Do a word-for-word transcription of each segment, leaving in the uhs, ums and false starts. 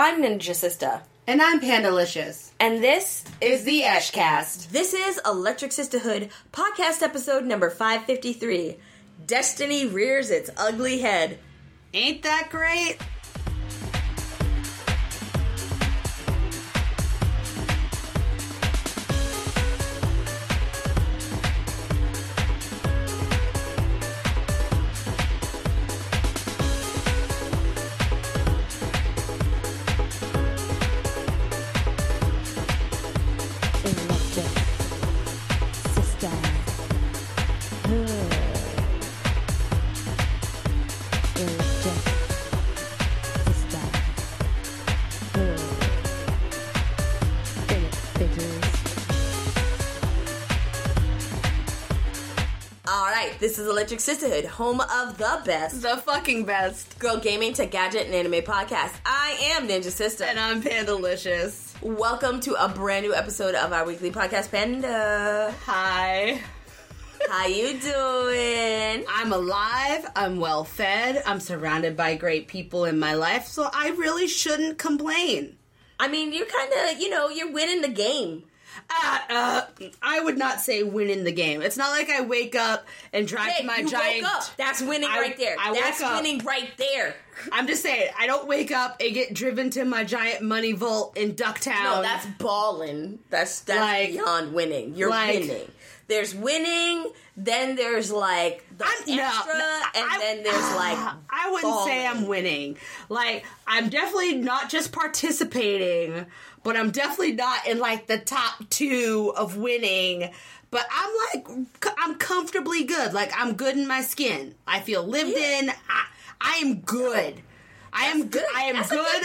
I'm Ninja Sister. And I'm Pandalicious. And this is the Eshcast. This is Electric Sisterhood, podcast episode number five fifty-three. Destiny rears its ugly head. Ain't that great? This is Electric Sisterhood, home of the best. The fucking best. Girl gaming to gadget and anime podcast. I am Ninja Sister. And I'm Pandalicious. Welcome to a brand new episode of our weekly podcast, Panda. Hi. How you doing? I'm alive. I'm well fed. I'm surrounded by great people in my life, so I really shouldn't complain. I mean, you're kind of, you know, you're winning the game. Uh, uh, I would not say winning the game. It's not like I wake up and drive hey, to my you giant... Woke up. That's winning I, right there. I That's up, winning right there. I'm just saying, I don't wake up and get driven to my giant money vault in Ducktown. No, that's balling. That's, that's like, beyond winning. You're like, winning. There's winning, then there's like the I'm, extra, no, and I, then there's like I wouldn't balling. say I'm winning. Like, I'm definitely not just participating, but I'm definitely not in like the top two of winning. But I'm like, I'm comfortably good. Like, I'm good in my skin. I feel lived yeah. in. I, I am good. That's I am good. I am That's good.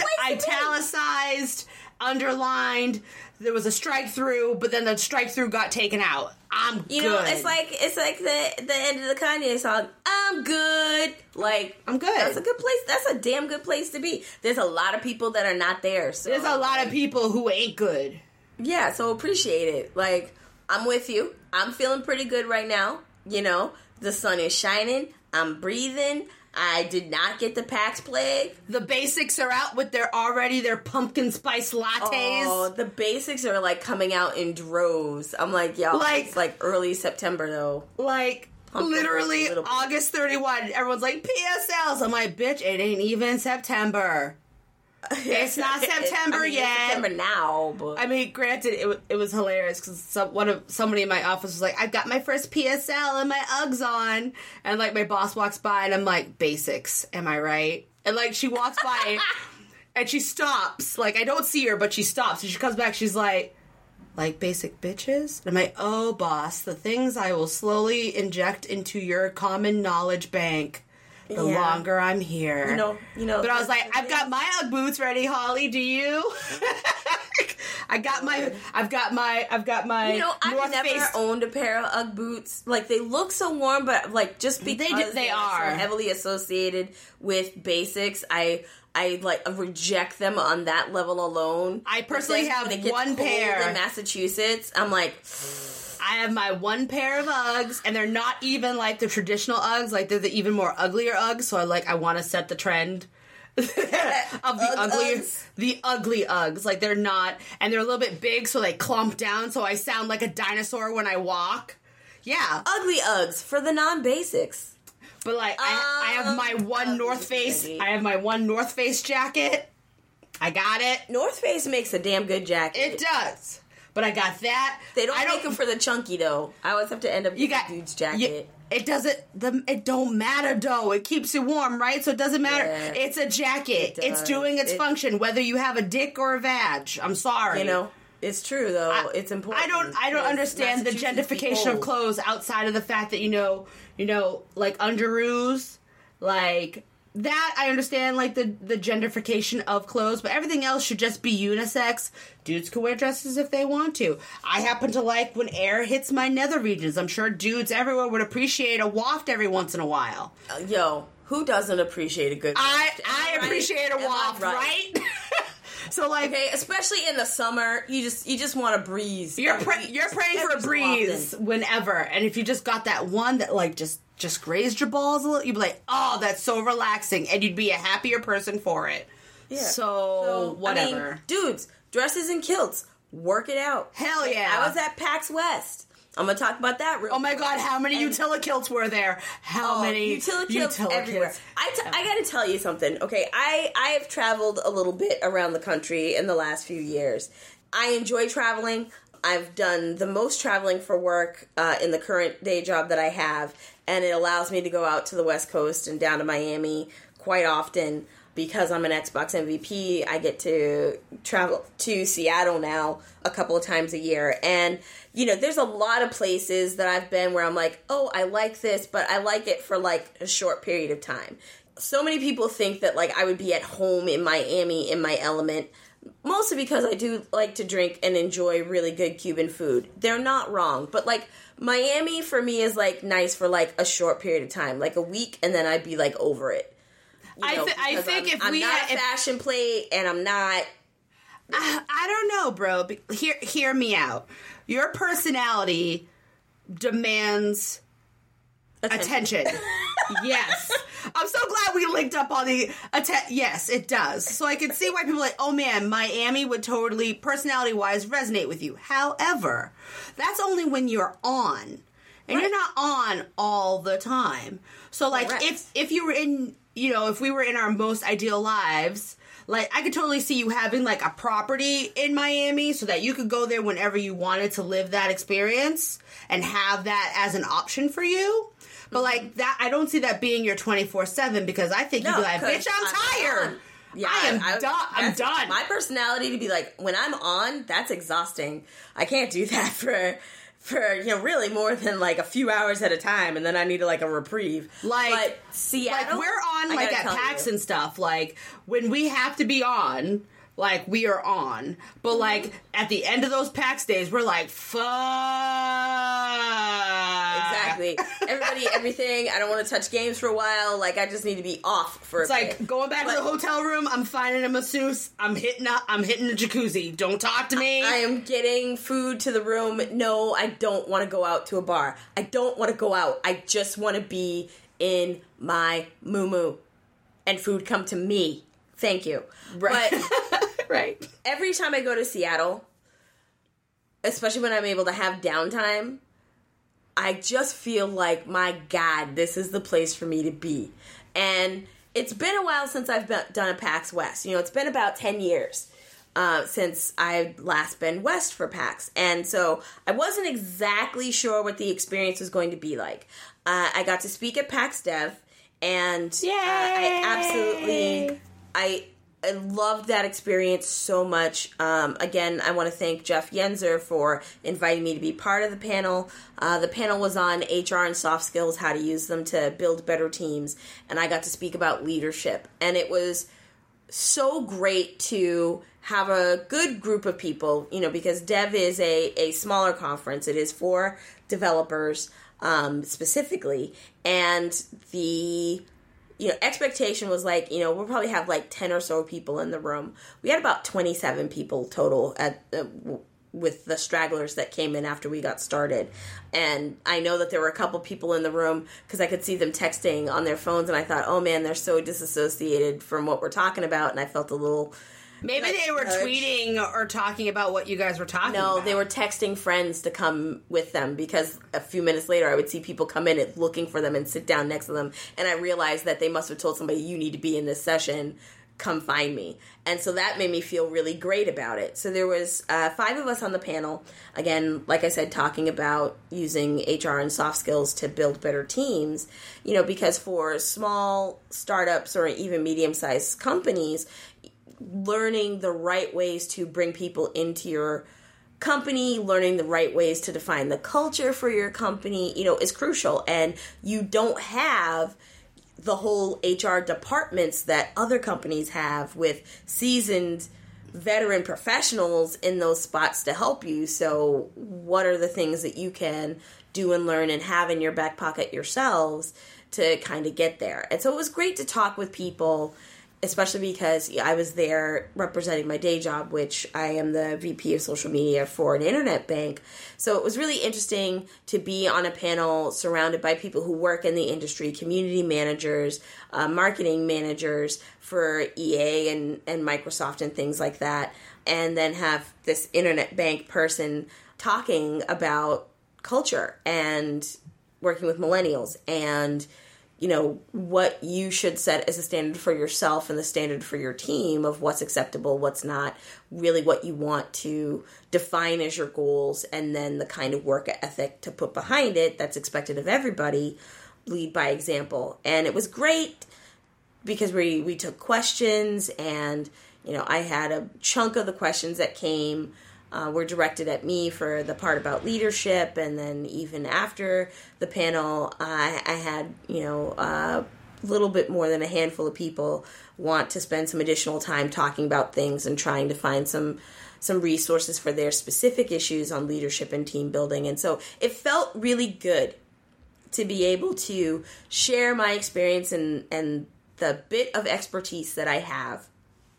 Italicized, underlined. There was a strike through, but then the strike through got taken out. I'm you good. You know, it's like it's like the the end of the Kanye song. I'm good. Like I'm good. That's a good place. That's a damn good place to be. There's a lot of people that are not there. So there's a lot of people who ain't good. Yeah, so appreciate it. Like, I'm with you. I'm feeling pretty good right now. You know, the sun is shining. I'm breathing. I did not get the PAX plague. The basics are out with their already their pumpkin spice lattes. Oh, the basics are like coming out in droves. I'm like, y'all, like, it's like early September though. Like pumpkin literally August thirty-first. Everyone's like P S Ls. I'm like, bitch, it ain't even September. It's not September I mean, yet. It's September now, but I mean, granted, it was, it was hilarious because some, one of somebody in my office was like, "I got my first P S L and my Uggs on," and like my boss walks by and I'm like, "Basics, am I right?" And like she walks by and she stops. Like I don't see her, but she stops and she comes back. She's like, "Like basic bitches?" And I'm like, "Oh, boss, the things I will slowly inject into your common knowledge bank." The yeah. longer I'm here. You know, you know. But I was like, I've got my Ugg boots ready, Holly, do you? I got my, I've got my, I've got my You know, I've North never Face. owned a pair of Ugg boots. Like, they look so warm, but, like, just because they, they are so heavily associated with basics, I... I, like, reject them on that level alone. I personally have one pair. In Massachusetts, I'm like... I have my one pair of Uggs, and they're not even, like, the traditional Uggs. Like, they're the even more uglier Uggs, so I, like, I want to set the trend of the Ugg ugly... Uggs. The ugly Uggs. Like, they're not... And they're a little bit big, so they clump down, so I sound like a dinosaur when I walk. Yeah. Ugly Uggs for the non-basics. But, like, I, I have my one North Face, I have my one North Face jacket. I got it. North Face makes a damn good jacket. It does. But I got that. They don't, I don't make them for the chunky, though. I always have to end up you got dude's jacket. You, it doesn't, the, it don't matter, though. It keeps you warm, right? So it doesn't matter. Yeah, it's a jacket. It it's doing its it, function, whether you have a dick or a vag. I'm sorry. You know? It's true, though. I, it's important. I don't. I don't understand the gentrification of clothes outside of the fact that you know, you know, like underoos, like that. I understand, like the the gentrification of clothes, but everything else should just be unisex. Dudes can wear dresses if they want to. I happen to like when air hits my nether regions. I'm sure dudes everywhere would appreciate a waft every once in a while. Uh, yo, who doesn't appreciate a good? I waft? I right? appreciate a waft, right? right? So like, okay, especially in the summer, you just you just want a breeze. You're pra- you're praying for a breeze so whenever, and if you just got that one that like just just grazed your balls a little, you'd be like, oh, that's so relaxing, and you'd be a happier person for it. Yeah. So, so whatever. I mean, dudes, dresses and kilts, work it out. Hell Like, yeah. I was at PAX West. I'm gonna talk about that real Oh my quick. god, how many And- Utila kilts were there? How Oh, many Utila kilts everywhere? kilts? I, t- I gotta tell you something, okay? I, I have traveled a little bit around the country in the last few years. I enjoy traveling. I've done the most traveling for work uh, in the current day job that I have, and it allows me to go out to the West Coast and down to Miami quite often. Because I'm an Xbox M V P, I get to travel to Seattle now a couple of times a year. And, you know, there's a lot of places that I've been where I'm like, oh, I like this, but I like it for like a short period of time. So many people think that like I would be at home in Miami in my element, mostly because I do like to drink and enjoy really good Cuban food. They're not wrong, but like Miami for me is like nice for like a short period of time, like a week, and then I'd be like over it. You know, I, th- I think I'm, if I'm we not had, a if, fashion plate, and I'm not. I, I don't know, bro. Be- Hear hear me out. Your personality demands attention. Yes, I'm so glad we linked up on the atten- Yes, it does. So I can see why people are like, oh man, Miami would totally personality wise resonate with you. However, that's only when you're on, and Right. you're not on all the time. So like, Correct. if if you were in, you know, if we were in our most ideal lives. Like, I could totally see you having, like, a property in Miami so that you could go there whenever you wanted to live that experience and have that as an option for you. But, like, that, I don't see that being your twenty-four seven because I think you'd be like, 'cause bitch, I'm, tired. on. Yeah, I am I- done. I'm that's done. My personality to be like, when I'm on, that's exhausting. I can't do that for, for you know, really more than, like, a few hours at a time, and then I need, like, a reprieve. Like, but Seattle, like, we're on, I like, gotta at tell PAX you. and stuff. Like, when we have to be on... Like, we are on. But, Mm-hmm. like, at the end of those PAX days, we're like, fuck. Exactly. Everybody, everything. I don't want to touch games for a while. Like, I just need to be off for It's a like, bit. going back But to the hotel room, I'm finding a masseuse, I'm hitting a, I'm hitting a jacuzzi. Don't talk to me. I am getting food to the room. No, I don't want to go out to a bar. I don't want to go out. I just want to be in my moo-moo. And food come to me. Thank you. Right. But right. every time I go to Seattle, especially when I'm able to have downtime, I just feel like, my God, this is the place for me to be. And it's been a while since I've been, done a PAX West. You know, it's been about ten years uh, since I've last been West for PAX. And so I wasn't exactly sure what the experience was going to be like. Uh, I got to speak at PAX Dev, and uh, I absolutely... I I loved that experience so much. Um, again, I want to thank Jeff Yenzer for inviting me to be part of the panel. Uh, the panel was on H R and soft skills, how to use them to build better teams, and I got to speak about leadership. And it was so great to have a good group of people, you know, because Dev is a, a smaller conference. It is for developers um, specifically, and the... You know, expectation was like, you know, we'll probably have like ten or so people in the room. We had about twenty-seven people total at uh, w- with the stragglers that came in after we got started. And I know that there were a couple people in the room because I could see them texting on their phones, and I thought, oh man, they're so disassociated from what we're talking about, and I felt a little... Maybe like, they were touched. tweeting or talking about what you guys were talking No, about. they were texting friends to come with them because a few minutes later I would see people come in and looking for them and sit down next to them, and I realized that they must have told somebody, you need to be in this session, come find me. And so that made me feel really great about it. So there was uh, five of us on the panel, again, like I said, talking about using H R and soft skills to build better teams, you know, because for small startups or even medium-sized companies, learning the right ways to bring people into your company, learning the right ways to define the culture for your company, you know, is crucial. And you don't have the whole H R departments that other companies have with seasoned veteran professionals in those spots to help you. So what are the things that you can do and learn and have in your back pocket yourselves to kind of get there? And so it was great to talk with people especially because I was there representing my day job, which I am the V P of social media for an internet bank. So it was really interesting to be on a panel surrounded by people who work in the industry, community managers, uh, marketing managers for E A and, and Microsoft and things like that, and then have this internet bank person talking about culture and working with millennials and, you know, what you should set as a standard for yourself and the standard for your team of what's acceptable, what's not, really what you want to define as your goals, and then the kind of work ethic to put behind it that's expected of everybody. Lead by example. And it was great because we, we took questions, and, you know, I had a chunk of the questions that came Uh, were directed at me for the part about leadership, and then even after the panel, I, I had, you know, a little bit more than a handful of people want to spend some additional time talking about things and trying to find some some resources for their specific issues on leadership and team building. And so it felt really good to be able to share my experience and, and the bit of expertise that I have,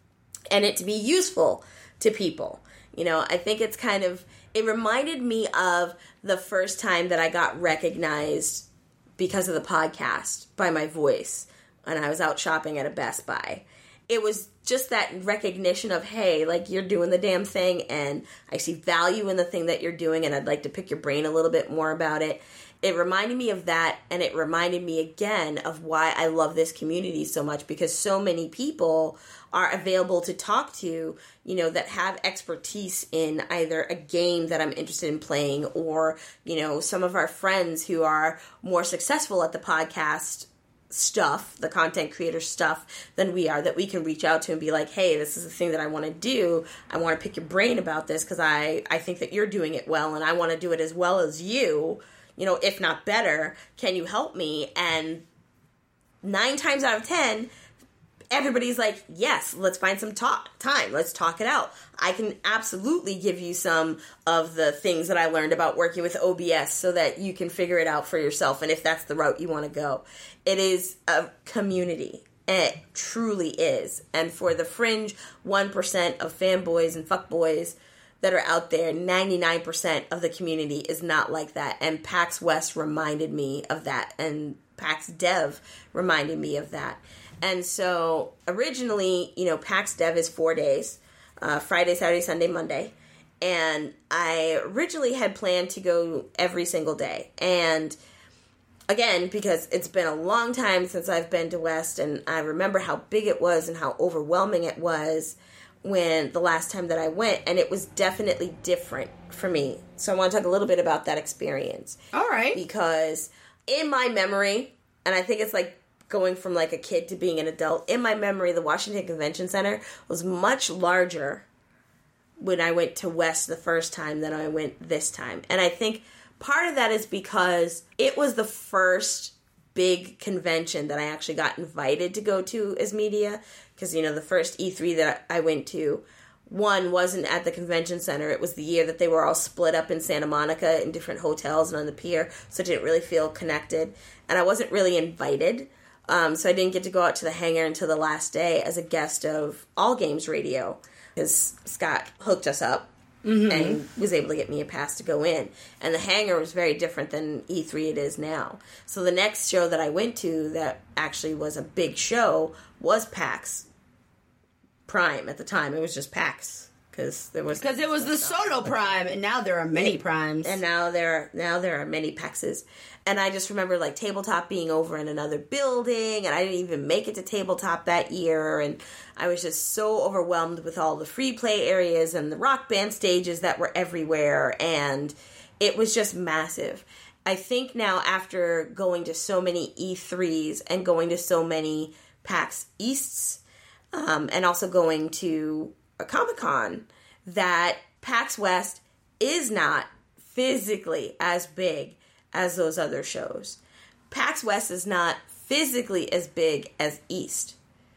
and it to be useful to people. You know, I think it's kind of, it reminded me of the first time that I got recognized because of the podcast by my voice when I was out shopping at a Best Buy. It was just that recognition of, hey, like, you're doing the damn thing, and I see value in the thing that you're doing, and I'd like to pick your brain a little bit more about it. It reminded me of that, and it reminded me again of why I love this community so much, because so many people are available to talk to, you know, that have expertise in either a game that I'm interested in playing, or, you know, some of our friends who are more successful at the podcast stuff, the content creator stuff, than we are, that we can reach out to and be like, hey, this is the thing that I want to do. I want to pick your brain about this because I, I think that you're doing it well, and I want to do it as well as you. You know, if not better, can you help me? And nine times out of ten, everybody's like, yes, let's find some talk time. Let's talk it out. I can absolutely give you some of the things that I learned about working with O B S so that you can figure it out for yourself. And if that's the route you want to go, it is a community. It truly is. And for the fringe one percent of fanboys and fuckboys that are out there, ninety-nine percent of the community is not like that. And PAX West reminded me of that. And PAX Dev reminded me of that. And so originally, you know, PAX Dev is four days, uh, Friday, Saturday, Sunday, Monday. And I originally had planned to go every single day. And again, because it's been a long time since I've been to West, and I remember how big it was and how overwhelming it was when the last time that I went, and it was definitely different for me. So I want to talk a little bit about that experience. All right. Because in my memory, and I think it's like going from like a kid to being an adult, in my memory, the Washington Convention Center was much larger when I went to West the first time than I went this time. And I think part of that is because it was the first big convention that I actually got invited to go to as media. Because, you know, the first E three that I went to, one, wasn't at the convention center. It was the year that they were all split up in Santa Monica in different hotels and on the pier, so I didn't really feel connected. And I wasn't really invited, um, so I didn't get to go out to the hangar until the last day as a guest of All Games Radio, because Scott hooked us up. Mm-hmm. And was able to get me a pass to go in. And the hangar was very different than E three it is now. So the next show that I went to that actually was a big show was PAX Prime at the time. It was just PAX. Because there was because it was the stuff. Solo Prime, and now there are many and, Primes. And now there, now there are many PAXes. And I just remember, like, Tabletop being over in another building, and I didn't even make it to Tabletop that year, and I was just so overwhelmed with all the free play areas and the Rock Band stages that were everywhere, and it was just massive. I think now, after going to so many E threes and going to so many PAX Easts, um, and also going to a Comic-Con, that PAX West is not physically as big as those other shows. PAX West is not physically as big as East.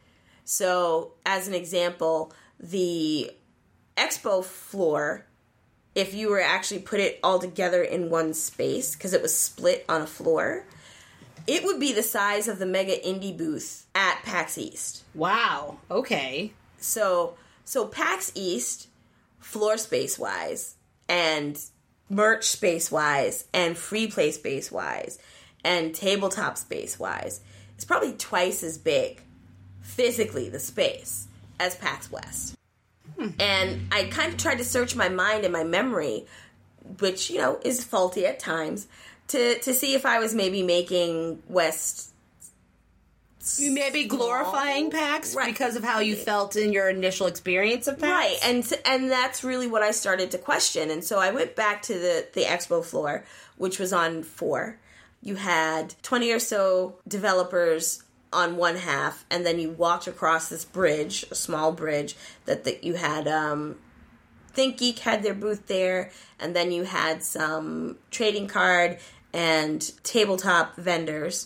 So, as an example, the expo floor, if you were actually put it all together in one space, because it was split on a floor, It would be the size of the Mega Indie booth at PAX East. Wow. Okay. So, so PAX East, floor space-wise, and merch space-wise, and free play space-wise, and tabletop space-wise, it's probably twice as big, physically, the space, as PAX West. Hmm. And I kind of tried to search my mind and my memory, which, you know, is faulty at times, to, to see if I was maybe making West... You may be glorifying PAX right. because of how you felt in your initial experience of PAX. Right, and and that's really what I started to question. And so I went back to the, the expo floor, which was on four. You had twenty or so developers on one half, and then you walked across this bridge, a small bridge, that, that you had... Um, ThinkGeek had their booth there, and then you had some trading card and tabletop vendors.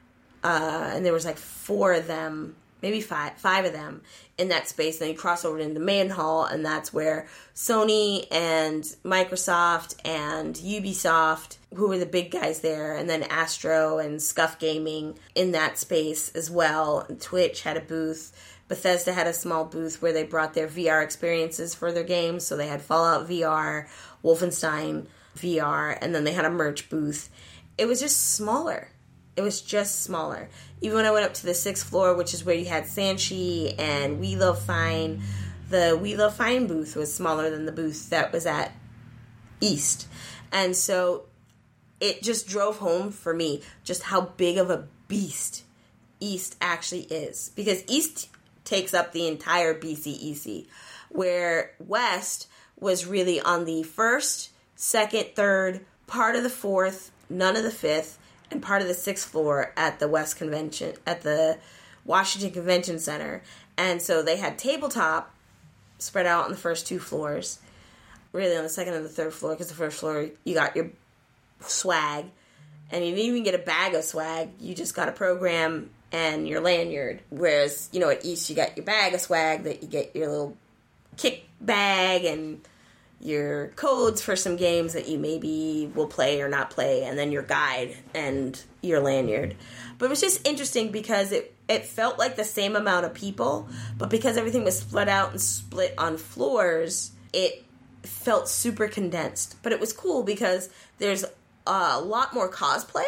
Uh, and there was like four of them, maybe five, five of them in that space. And then you cross over into the main hall, and that's where Sony and Microsoft and Ubisoft, who were the big guys there, and then Astro and Scuff Gaming in that space as well. And Twitch had a booth. Bethesda had a small booth where they brought their V R experiences for their games. So they had Fallout V R, Wolfenstein V R, and then they had a merch booth. It was just smaller. It was just smaller. Even when I went up to the sixth floor, which is where you had Sanchi and We Love Fine, the We Love Fine booth was smaller than the booth that was at East. And so it just drove home for me just how big of a beast East actually is. Because East takes up the entire B C E C, where West was really on the first, second, third, part of the fourth, none of the fifth, and part of the sixth floor at the West Convention, at the Washington Convention Center. And so they had tabletop spread out on the first two floors, really on the second and the third floor, because the first floor, you got your swag, and you didn't even get a bag of swag, you just got a program and your lanyard. Whereas, you know, at East, you got your bag of swag, that you get your little kick bag and your codes for some games that you maybe will play or not play, and then your guide and your lanyard. But it was just interesting because it, it felt like the same amount of people, but because everything was split out and split on floors, it felt super condensed. But it was cool because there's a lot more cosplay.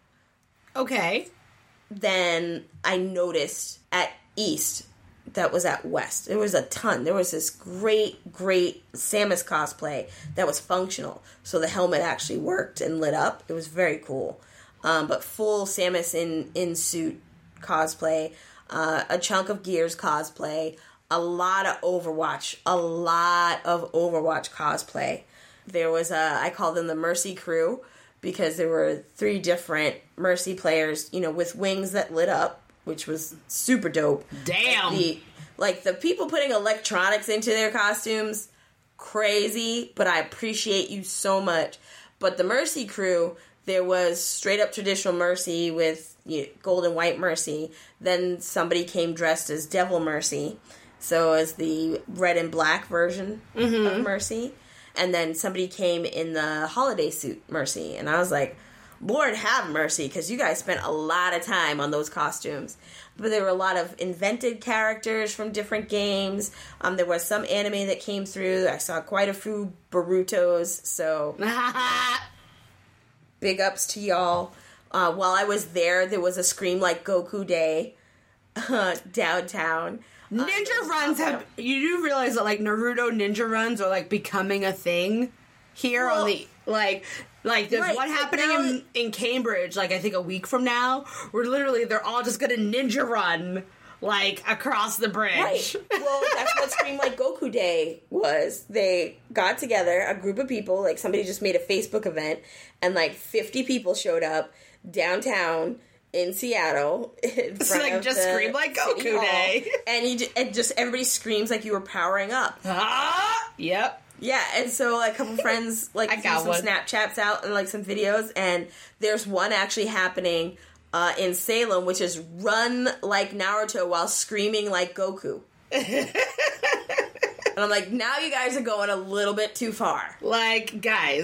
Okay. Than I noticed at East that was at West. There was a ton. There was this great, great Samus cosplay that was functional. So the helmet actually worked and lit up. It was very cool. Um, but full Samus in, in suit cosplay, uh, a chunk of Gears cosplay, a lot of Overwatch, a lot of Overwatch cosplay. There was a, I call them the Mercy crew, because there were three different Mercy players, you know, with wings that lit up, which was super dope. Damn. Like the, like the people putting electronics into their costumes, crazy, but I appreciate you so much. But the Mercy crew, there was straight up traditional Mercy with, you know, gold and white Mercy. Then somebody came dressed as Devil Mercy, so as the red and black version mm-hmm. of Mercy. And then somebody came in the holiday suit Mercy. And I was like, Lord have mercy, because you guys spent a lot of time on those costumes. But there were a lot of invented characters from different games. Um, there was some anime that came through. I saw quite a few Borutos. So big ups to y'all. Uh, while I was there, there was a Scream Like Goku Day uh, downtown. Ninja uh, runs have... You do realize that, like, Naruto ninja runs are, like, becoming a thing here well, on the... Like, like there's right, one happening now, in, in Cambridge, like, I think a week from now, where literally they're all just gonna ninja run, like, across the bridge. Right. Well, that's what Scream Like Goku Day was. They got together, a group of people, like, somebody just made a Facebook event, and, like, fifty people showed up downtown in Seattle. In it's like just scream like Goku Day. And you just, and just everybody screams like you were powering up. Ah! Yep. Yeah, and so like, a couple friends like I got some one. Snapchats out and like some videos, and there's one actually happening uh, in Salem, which is run like Naruto while screaming like Goku. And I'm like, now you guys are going a little bit too far. Like, guys,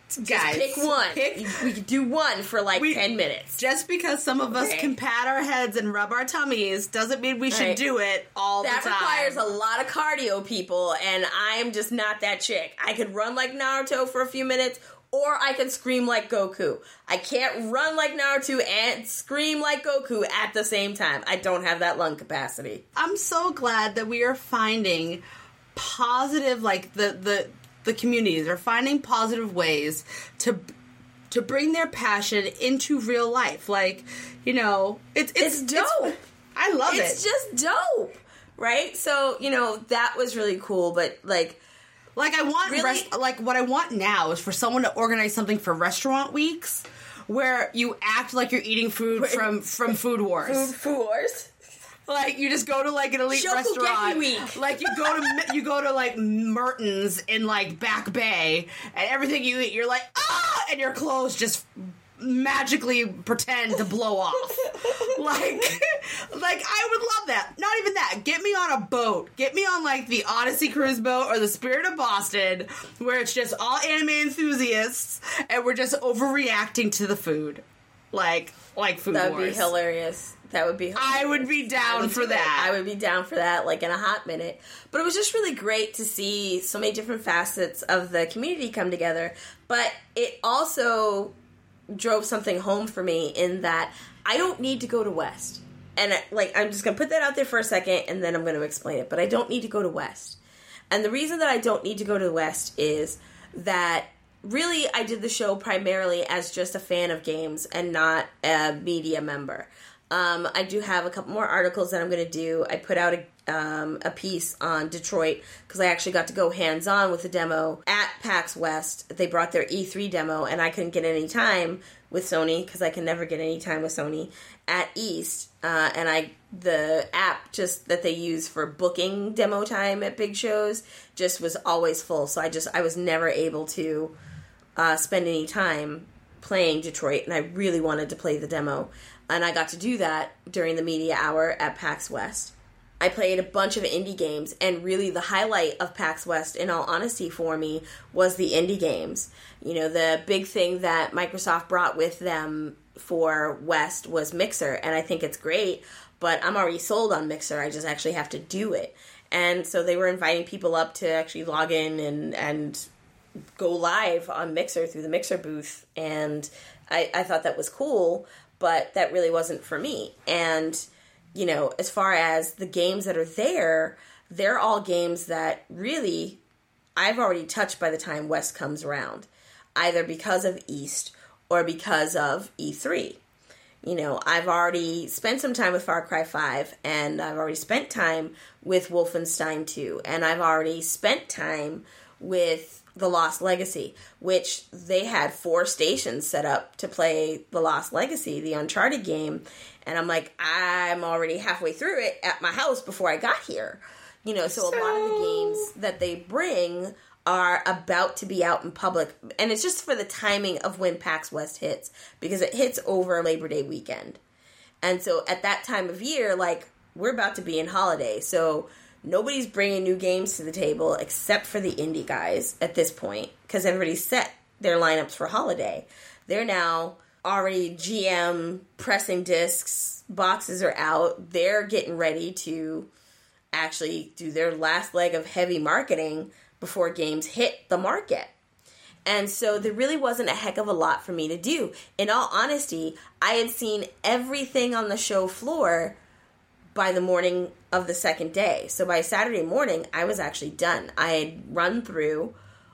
Just Guys, pick one. pick- we could do one for like We- ten minutes. Just because some of us Okay. can pat our heads and rub our tummies doesn't mean we should Right. do it all That the time. requires a lot of cardio, people, and I am just not that chick. I could run like Naruto for a few minutes, or I can scream like Goku. I can't run like Naruto and scream like Goku at the same time. I don't have that lung capacity. I'm so glad that we are finding positive, like the the the communities are finding positive ways to to bring their passion into real life. Like, you know, it's it's, It's dope. I love It's it. just dope, right? So, you know, that was really cool, but like, Like I want Really? rest- like what I want now is for someone to organize something for restaurant weeks where you act like you're eating food Wait. from from Food Wars. food, food wars. Like you just go to like an elite Shokugeki restaurant. week. Like you go to you go to like Mertens in like Back Bay, and everything you eat, you're like ah, and your clothes just magically pretend to blow off. like, like I would love that. Not even that. Get me on a boat. Get me on like the Odyssey cruise boat or the Spirit of Boston, where it's just all anime enthusiasts, and we're just overreacting to the food, like like Food That Wars. would be hilarious. That would be hilarious. I would be I down would for do it. that. I would be down for that, like, in a hot minute. But it was just really great to see so many different facets of the community come together. But it also drove something home for me in that I don't need to go to West. And, like, I'm just going to put that out there for a second, and then I'm going to explain it. But I don't need to go to West. And the reason that I don't need to go to West is that really I did the show primarily as just a fan of games and not a media member. Um, I do have a couple more articles that I'm going to do. I put out a, um, a piece on Detroit because I actually got to go hands-on with the demo at PAX West. They brought their E three demo, and I couldn't get any time with Sony because I can never get any time with Sony at East. Uh, and I the app just that they use for booking demo time at big shows just was always full. So I just I was never able to uh, spend any time playing Detroit, and I really wanted to play the demo. And I got to do that during the media hour at PAX West. I played a bunch of indie games, and really the highlight of PAX West, in all honesty, for me, was the indie games. You know, the big thing that Microsoft brought with them for West was Mixer, and I think it's great, but I'm already sold on Mixer. I just actually have to do it. And so they were inviting people up to actually log in and, and go live on Mixer through the Mixer booth, and I, I thought that was cool, but that really wasn't for me. And, you know, as far as the games that are there, they're all games that really I've already touched by the time West comes around, either because of East or because of E three. You know, I've already spent some time with Far Cry five, and I've already spent time with Wolfenstein two, and I've already spent time with The Lost Legacy, which they had four stations set up to play The Lost Legacy, the Uncharted game, and I'm like, I'm already halfway through it at my house before I got here. You know, so, so a lot of the games that they bring are about to be out in public, and it's just for the timing of when PAX West hits, because it hits over Labor Day weekend. And so at that time of year, like, we're about to be in holiday, so nobody's bringing new games to the table except for the indie guys at this point, because everybody's set their lineups for holiday. They're now already G M pressing discs, boxes are out, they're getting ready to actually do their last leg of heavy marketing before games hit the market. And so there really wasn't a heck of a lot for me to do. In all honesty, I had seen everything on the show floor by the morning of the second day. So by Saturday morning, I was actually done. I had run through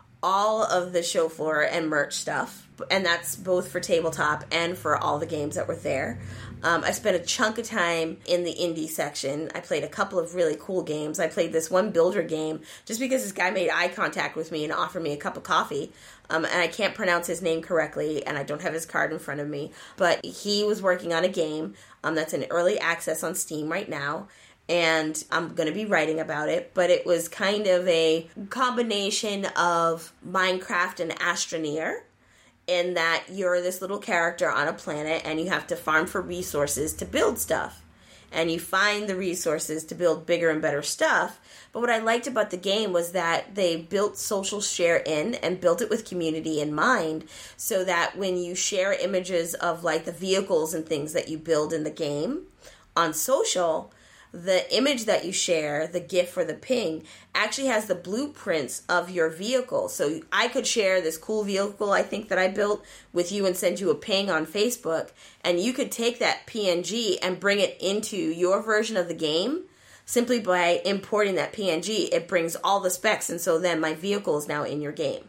all of the show floor and merch stuff, and that's both for tabletop and for all the games that were there. Um, I spent a chunk of time in the indie section. I played a couple of really cool games. I played this one builder game just because this guy made eye contact with me and offered me a cup of coffee. Um, and I can't pronounce his name correctly, and I don't have his card in front of me. But he was working on a game um, that's in early access on Steam right now, and I'm going to be writing about it. But it was kind of a combination of Minecraft and Astroneer, in that you're this little character on a planet and you have to farm for resources to build stuff. and you find the resources to build bigger and better stuff. But what I liked about the game was that they built social share in and built it with community in mind, so that when you share images of like the vehicles and things that you build in the game on social, the image that you share, the GIF or the ping, actually has the blueprints of your vehicle. So I could share this cool vehicle I think that I built with you and send you a ping on Facebook, and you could take that P N G and bring it into your version of the game. Simply by importing that P N G, it brings all the specs, and so then my vehicle is now in your game.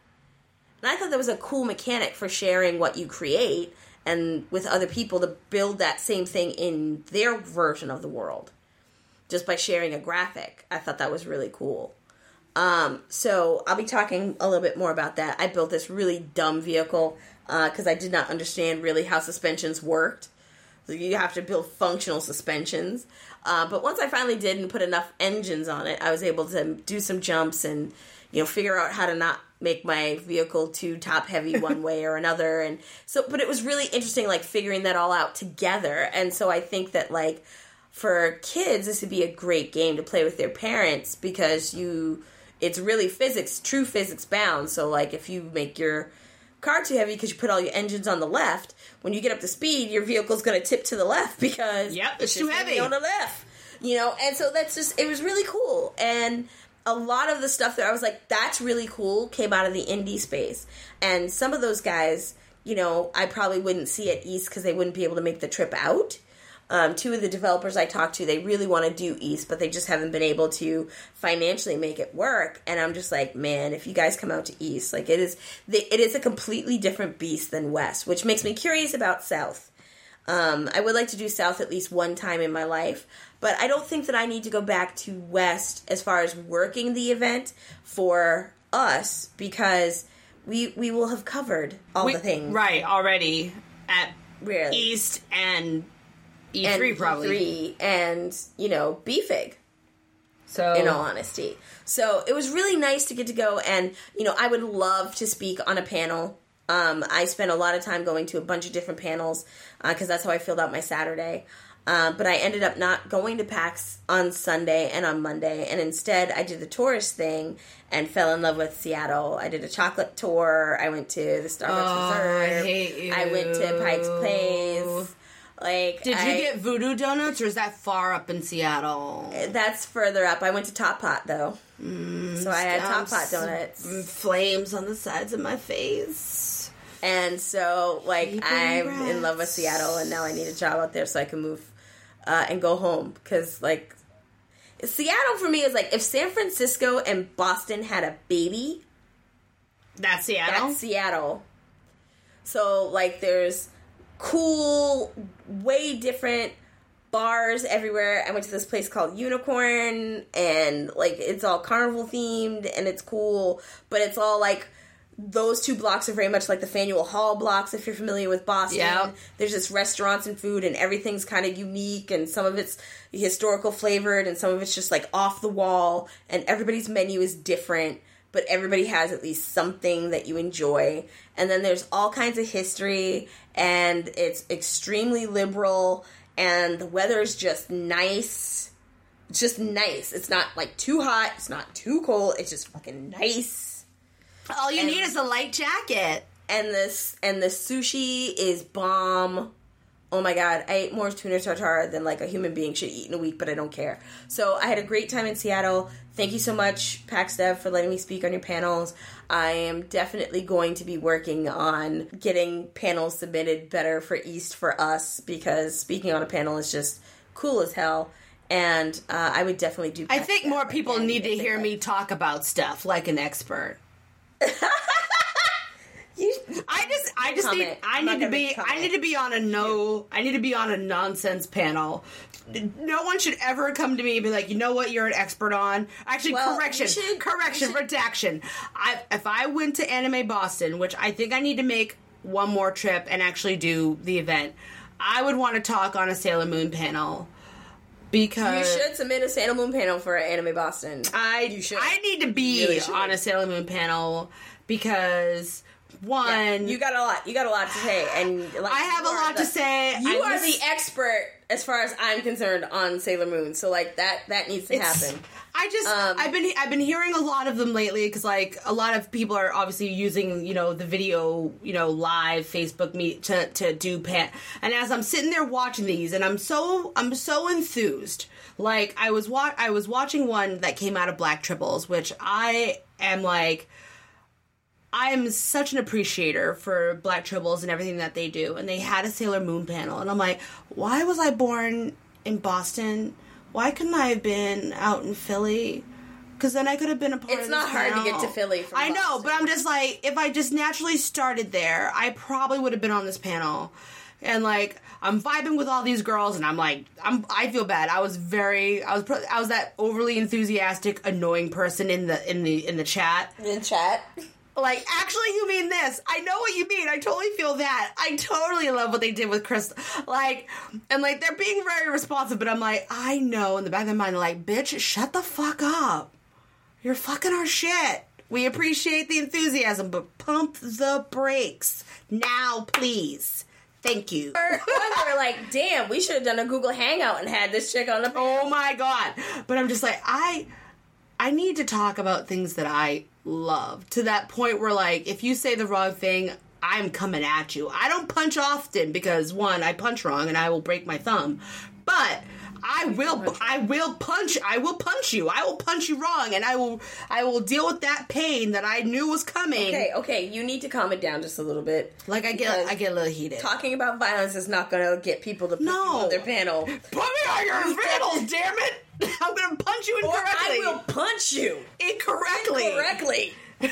And I thought that was a cool mechanic for sharing what you create and with other people to build that same thing in their version of the world, just by sharing a graphic. I thought that was really cool. Um, so I'll be talking a little bit more about that. I built this really dumb vehicle because uh, I did not understand really how suspensions worked. So you have to build functional suspensions. Uh, but once I finally did and put enough engines on it, I was able to do some jumps and, you know, figure out how to not make my vehicle too top heavy one way or another. And so, but it was really interesting, like figuring that all out together. And so I think that like for kids, this would be a great game to play with their parents, because you, it's really physics, true physics bound. So like if you make your car too heavy because you put all your engines on the left, when you get up to speed, your vehicle's going to tip to the left because yep, it's, it's too heavy on the left. You know, and so that's just, it was really cool. And a lot of the stuff that I was like, that's really cool, came out of the indie space. And some of those guys, you know, I probably wouldn't see at East because they wouldn't be able to make the trip out. Um, two of the developers I talked to, they really want to do East, but they just haven't been able to financially make it work. And I'm just like, man, if you guys come out to East, like it is, it is a completely different beast than West, which makes me curious about South. Um, I would like to do South at least one time in my life, but I don't think that I need to go back to West as far as working the event for us, because we we will have covered all we, the things. Right, already at really. East and E three and probably. E three and, you know, B F I G. So, in all honesty. So it was really nice to get to go, and, you know, I would love to speak on a panel. Um, I spent a lot of time going to a bunch of different panels, because uh, that's how I filled out my Saturday. Uh, but I ended up not going to PAX on Sunday and on Monday, and instead I did the tourist thing and fell in love with Seattle. I did a chocolate tour. I went to the Starbucks oh, Reserve. I hate you. I went to Pike's Place. Like, did I, you get Voodoo Donuts, or is that far up in Seattle? That's further up. I went to Top Pot, though. Mm, so I had Top Pot donuts. Flames on the sides of my face. And so, like, Keep I'm rest. in love with Seattle, and now I need a job out there so I can move uh, and go home. Because, like, Seattle for me is like, if San Francisco and Boston had a baby, that's Seattle? That's Seattle. So, like, there's cool, way different bars everywhere. I went to this place called Unicorn, and, like, it's all carnival themed, and it's cool, but it's all, like, those two blocks are very much like the Faneuil Hall blocks, if you're familiar with Boston. Yep. There's just restaurants and food, and everything's kind of unique, and some of it's historical flavored, and some of it's just, like, off the wall, and everybody's menu is different, but everybody has at least something that you enjoy. And then there's all kinds of history, and it's extremely liberal, and the weather is just nice. It's just nice. It's not, like, too hot. It's not too cold. It's just fucking nice. All you and, need is a light jacket. And this and the sushi is bomb. Oh my god, I ate more tuna tartare than like a human being should eat in a week, but I don't care. So I had a great time in Seattle. Thank you so much, PAX Dev, for letting me speak on your panels. I am definitely going to be working on getting panels submitted better for East for us, because speaking on a panel is just cool as hell. And uh, I would definitely do PAX I think Dev more people again need to if they hear like. me talk about stuff like an expert. you, I just, I just comment. need, I I'm not need to gonna be, comment. I need to be on a no, I need to be on a nonsense panel. No one should ever come to me and be like, you know what, you're an expert on. Actually, Well, correction, you should- correction, you should- redaction. I, if I went to Anime Boston, which I think I need to make one more trip and actually do the event, I would want to talk on a Sailor Moon panel. Because You should submit a Sailor Moon panel for Anime Boston. I You should. I need to be You really should. on a Sailor Moon panel because one, Yeah, you got a lot. You got a lot to say, and like, I have you a are lot the- to say. You I are lis- the expert as far as I'm concerned, on Sailor Moon. So, like, that that needs to It's- happen. I just Um, I've been I've been hearing a lot of them lately because like a lot of people are obviously using you know the video you know live Facebook meet to to do pan and as I'm sitting there watching these and I'm so I'm so enthused. Like I was wa- I was watching one that came out of Black Tribbles, which I am like I am such an appreciator for Black Tribbles and everything that they do, and they had a Sailor Moon panel and I'm like, why was I born in Boston? Why couldn't I have been out in Philly? Because then I could have been a part It's of not this hard to panel. get to Philly from I know, Boston. but I'm just like, if I just naturally started there, I probably would have been on this panel. And like, I'm vibing with all these girls, and I'm like, I'm. I feel bad. I was very, I was, pro- I was that overly enthusiastic, annoying person in the in the in the chat. In chat. Like, actually, you mean this. I know what you mean. I totally feel that. I totally love what they did with Crystal. Like, and, like, they're being very responsive, but I'm like, I know in the back of my mind, like, bitch, shut the fuck up. You're fucking our shit. We appreciate the enthusiasm, but pump the brakes. Now, please. Thank you. Or, or they're like, damn, we should have done a Google Hangout and had this chick on the panel. Oh, my God. But I'm just like, I, I need to talk about things that I love to that point where like if you say the wrong thing I'm coming at you. I don't punch often because one I punch wrong and I will break my thumb, but I will I will punch I will punch you I will punch you wrong and I will I will deal with that pain that I knew was coming. Okay, okay, you need to calm it down just a little bit. Like I get Because I get a little heated. Talking about violence is not going to get people to put No. you on their panel. Put me on your panel, damn it! I'm gonna punch you Or incorrectly. I will punch you incorrectly. correctly.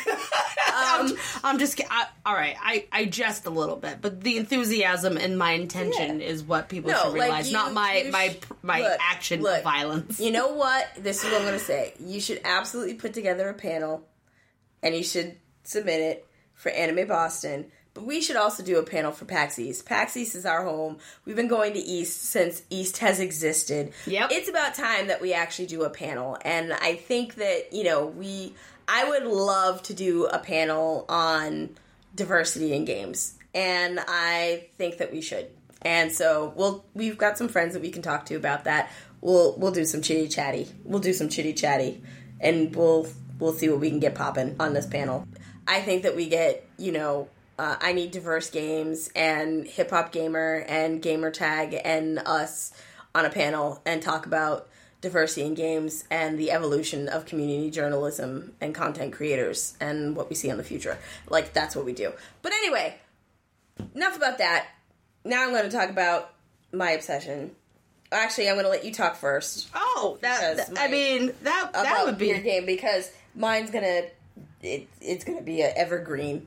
I'm, I'm just I, all right. I, I jest a little bit, but the enthusiasm and my intention Yeah. is what people No, should like, realize, you- not my you my sh- my look, action look. of violence. You know what? This is what I'm going to say. You should absolutely put together a panel, and you should submit it for Anime Boston. But we should also do a panel for PAX East. PAX East is our home. We've been going to East since East has existed. Yep. It's about time that we actually do a panel. And I think that, you know, we... I would love to do a panel on diversity in games. And I think that we should. And so we'll we've got some friends that we can talk to about that. We'll we'll do some chitty chatty. We'll do some chitty chatty. And we'll we'll see what we can get popping on this panel. I think that we get, you know, uh, I Need Diverse Games and Hip Hop Gamer and Gamer Tag and us on a panel and talk about diversity in games and the evolution of community journalism and content creators and what we see in the future. Like, that's what we do. But anyway, enough about that. Now I'm going to talk about my obsession. Actually, I'm going to let you talk first. Oh, that, Because that- I my- mean that that about would be your game, because mine's going to... It, it's going to be an evergreen.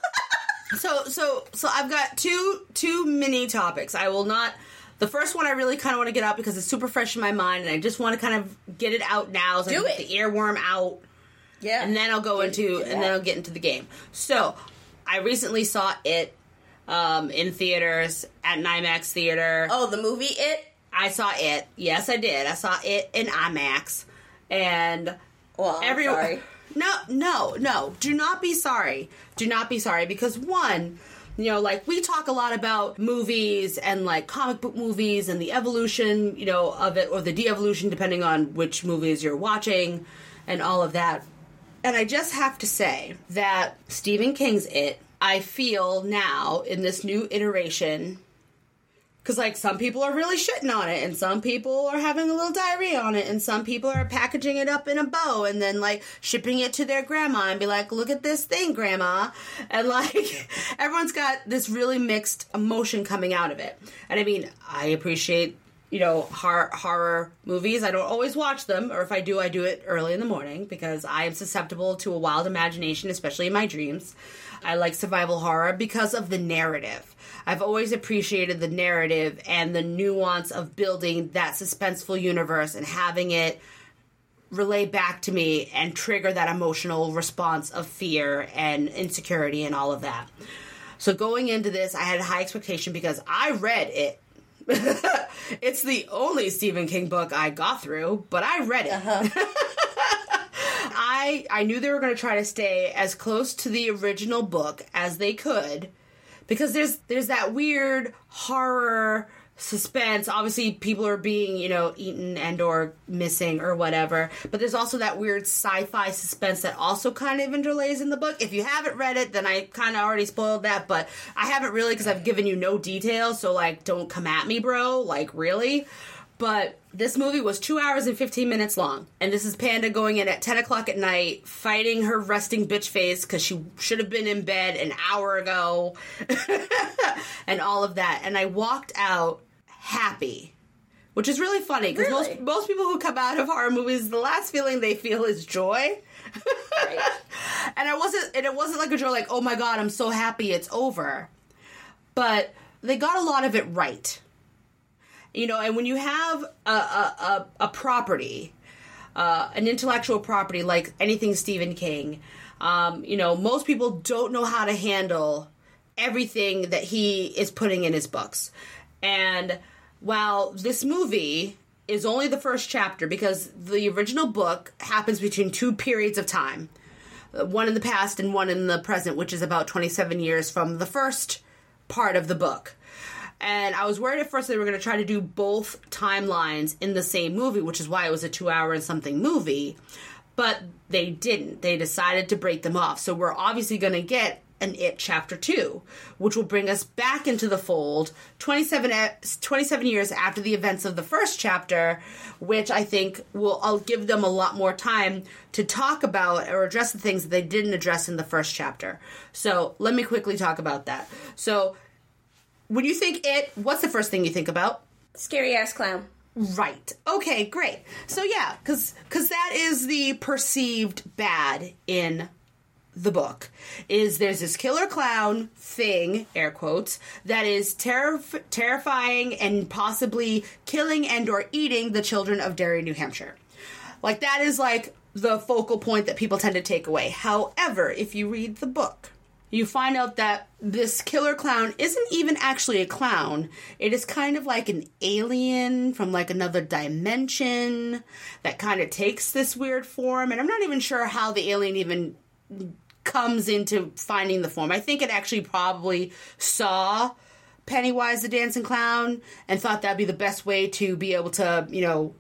so so so. I've got two two mini topics. I will not. The first one I really kind of want to get out because it's super fresh in my mind, and I just want to kind of get it out now. So Do I get it. the earworm out. Yeah. And then I'll go Get- into, get and then out. I'll get into the game. So, I recently saw it um, in theaters at NIMAX Theater. Oh, the movie It? I saw it. Yes, I did. I saw it in IMAX, and Well, I'm every sorry. no, no, no. Do not be sorry. Do not be sorry because one. You know, like, we talk a lot about movies and, like, comic book movies and the evolution, you know, of it, or the de-evolution, depending on which movies you're watching, and all of that. And I just have to say that Stephen King's It, I feel now, in this new iteration, because, like, some people are really shitting on it, and some people are having a little diarrhea on it, and some people are packaging it up in a bow, and then, like, shipping it to their grandma, and be like, look at this thing, grandma. And, like, everyone's got this really mixed emotion coming out of it. And, I mean, I appreciate, you know, horror, horror movies. I don't always watch them, or if I do, I do it early in the morning, because I am susceptible to a wild imagination, especially in my dreams. I like survival horror because of the narrative. I've always appreciated the narrative and the nuance of building that suspenseful universe and having it relay back to me and trigger that emotional response of fear and insecurity and all of that. So going into this, I had a high expectation because I read it. It's the only Stephen King book I got through, but I read it. Uh-huh. I I knew they were going to try to stay as close to the original book as they could, because there's there's that weird horror suspense. Obviously, people are being, you know, eaten and or missing or whatever. But there's also that weird sci-fi suspense that also kind of interlays in the book. If you haven't read it, then I kind of already spoiled that. But I haven't really because I've given you no details. So, like, don't come at me, bro. Like, really? But this movie was two hours and fifteen minutes long. And this is Panda going in at ten o'clock at night, fighting her resting bitch face because she should have been in bed an hour ago. And all of that. And I walked out happy. Which is really funny because Really? most, most people who come out of horror movies, the last feeling they feel is joy. Right. And I wasn't, and it wasn't like a joy like, oh my God, I'm so happy it's over. But they got a lot of it right. You know, and when you have a, a, a, a property, uh, an intellectual property like anything Stephen King, um, you know, most people don't know how to handle everything that he is putting in his books. And while this movie is only the first chapter, because the original book happens between two periods of time, one in the past and one in the present, which is about twenty-seven years from the first part of the book. And I was worried at first they were going to try to do both timelines in the same movie, which is why it was a two hour and something movie. But they didn't. They decided to break them off. So we're obviously going to get an It Chapter two, which will bring us back into the fold twenty-seven, twenty-seven years after the events of the first chapter, which I think will I'll give them a lot more time to talk about or address the things that they didn't address in the first chapter. So let me quickly talk about that. So when you think It, what's the first thing you think about? Scary ass clown. Right. Okay, great. So yeah, because because that is the perceived bad in the book, is there's this killer clown thing, air quotes, that is terri- terrifying and possibly killing and or eating the children of Derry, New Hampshire. Like, that is like the focal point that people tend to take away. However, if you read the book, you find out that this killer clown isn't even actually a clown. It is kind of like an alien from like another dimension that kind of takes this weird form. And I'm not even sure how the alien even comes into finding the form. I think it actually probably saw Pennywise the Dancing Clown and thought that'd be the best way to be able to, you know,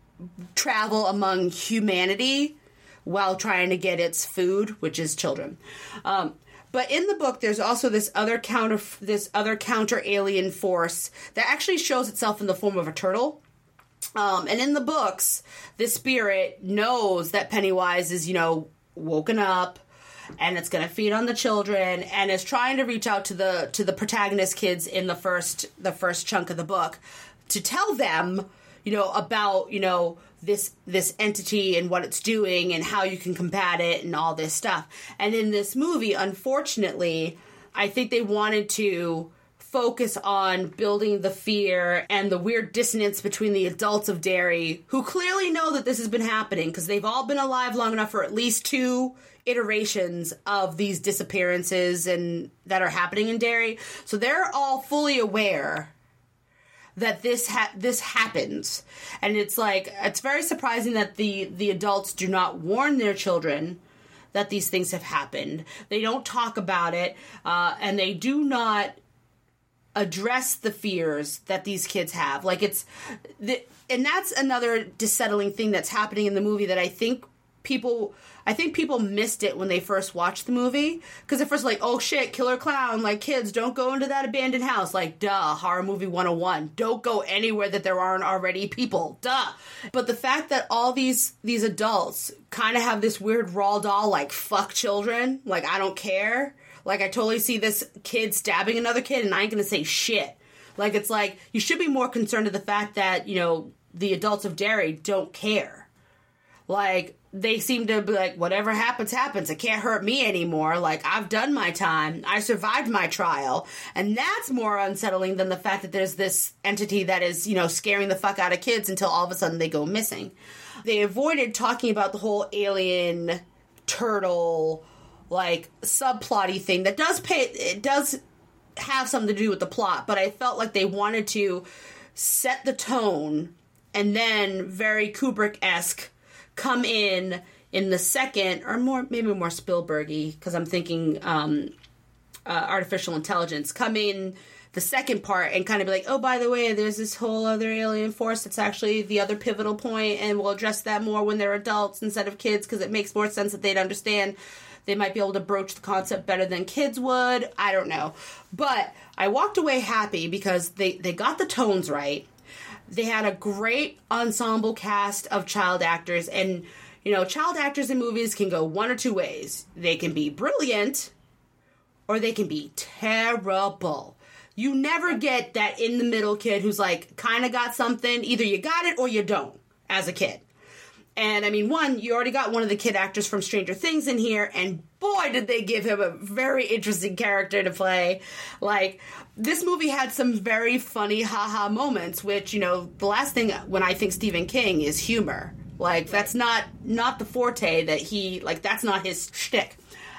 travel among humanity while trying to get its food, which is children. Um, But in the book, there's also this other counter, this other counter alien force that actually shows itself in the form of a turtle. Um, and in the books, this spirit knows that Pennywise is, you know, woken up, and it's going to feed on the children, and is trying to reach out to the to the protagonist kids in the first the first chunk of the book to tell them, you know, about, you know, this this entity and what it's doing and how you can combat it and all this stuff. And in this movie, unfortunately, I think they wanted to focus on building the fear and the weird dissonance between the adults of Derry, who clearly know that this has been happening because they've all been alive long enough for at least two iterations of these disappearances and that are happening in Derry. So they're all fully aware that this ha- this happens. And it's like, it's very surprising that the, the adults do not warn their children that these things have happened. They don't talk about it, uh, and they do not address the fears that these kids have. Like, it's... The, and that's another dissettling thing that's happening in the movie that I think people... I think people missed it when they first watched the movie. Because at first, like, oh shit, killer clown. Like, kids, don't go into that abandoned house. Like, duh, horror movie one oh one. Don't go anywhere that there aren't already people. Duh. But the fact that all these these adults kind of have this weird Roald Dahl, like, fuck children. Like, I don't care. Like, I totally see this kid stabbing another kid and I ain't gonna say shit. Like, it's like, you should be more concerned with the fact that, you know, the adults of Derry don't care. Like, they seem to be like, whatever happens, happens. It can't hurt me anymore. Like, I've done my time. I survived my trial. And that's more unsettling than the fact that there's this entity that is, you know, scaring the fuck out of kids until all of a sudden they go missing. They avoided talking about the whole alien, turtle, like, subplotty thing that does pay, it does have something to do with the plot, but I felt like they wanted to set the tone and then very Kubrick-esque come in in the second, or more, maybe more Spielberg-y, because I'm thinking um, uh, artificial intelligence, come in the second part and kind of be like, oh, by the way, there's this whole other alien force that's actually the other pivotal point, and we'll address that more when they're adults instead of kids, because it makes more sense that they'd understand. They might be able to broach the concept better than kids would. I don't know. But I walked away happy because they, they got the tones right. They had a great ensemble cast of child actors. And, you know, child actors in movies can go one or two ways. They can be brilliant or they can be terrible. You never get that in-the-middle kid who's, like, kind of got something. Either you got it or you don't as a kid. And, I mean, one, you already got one of the kid actors from Stranger Things in here, and boy, did they give him a very interesting character to play. Like, this movie had some very funny ha-ha moments, which, you know, the last thing when I think Stephen King is humor. Like, that's not, not the forte that he, like, that's not his shtick.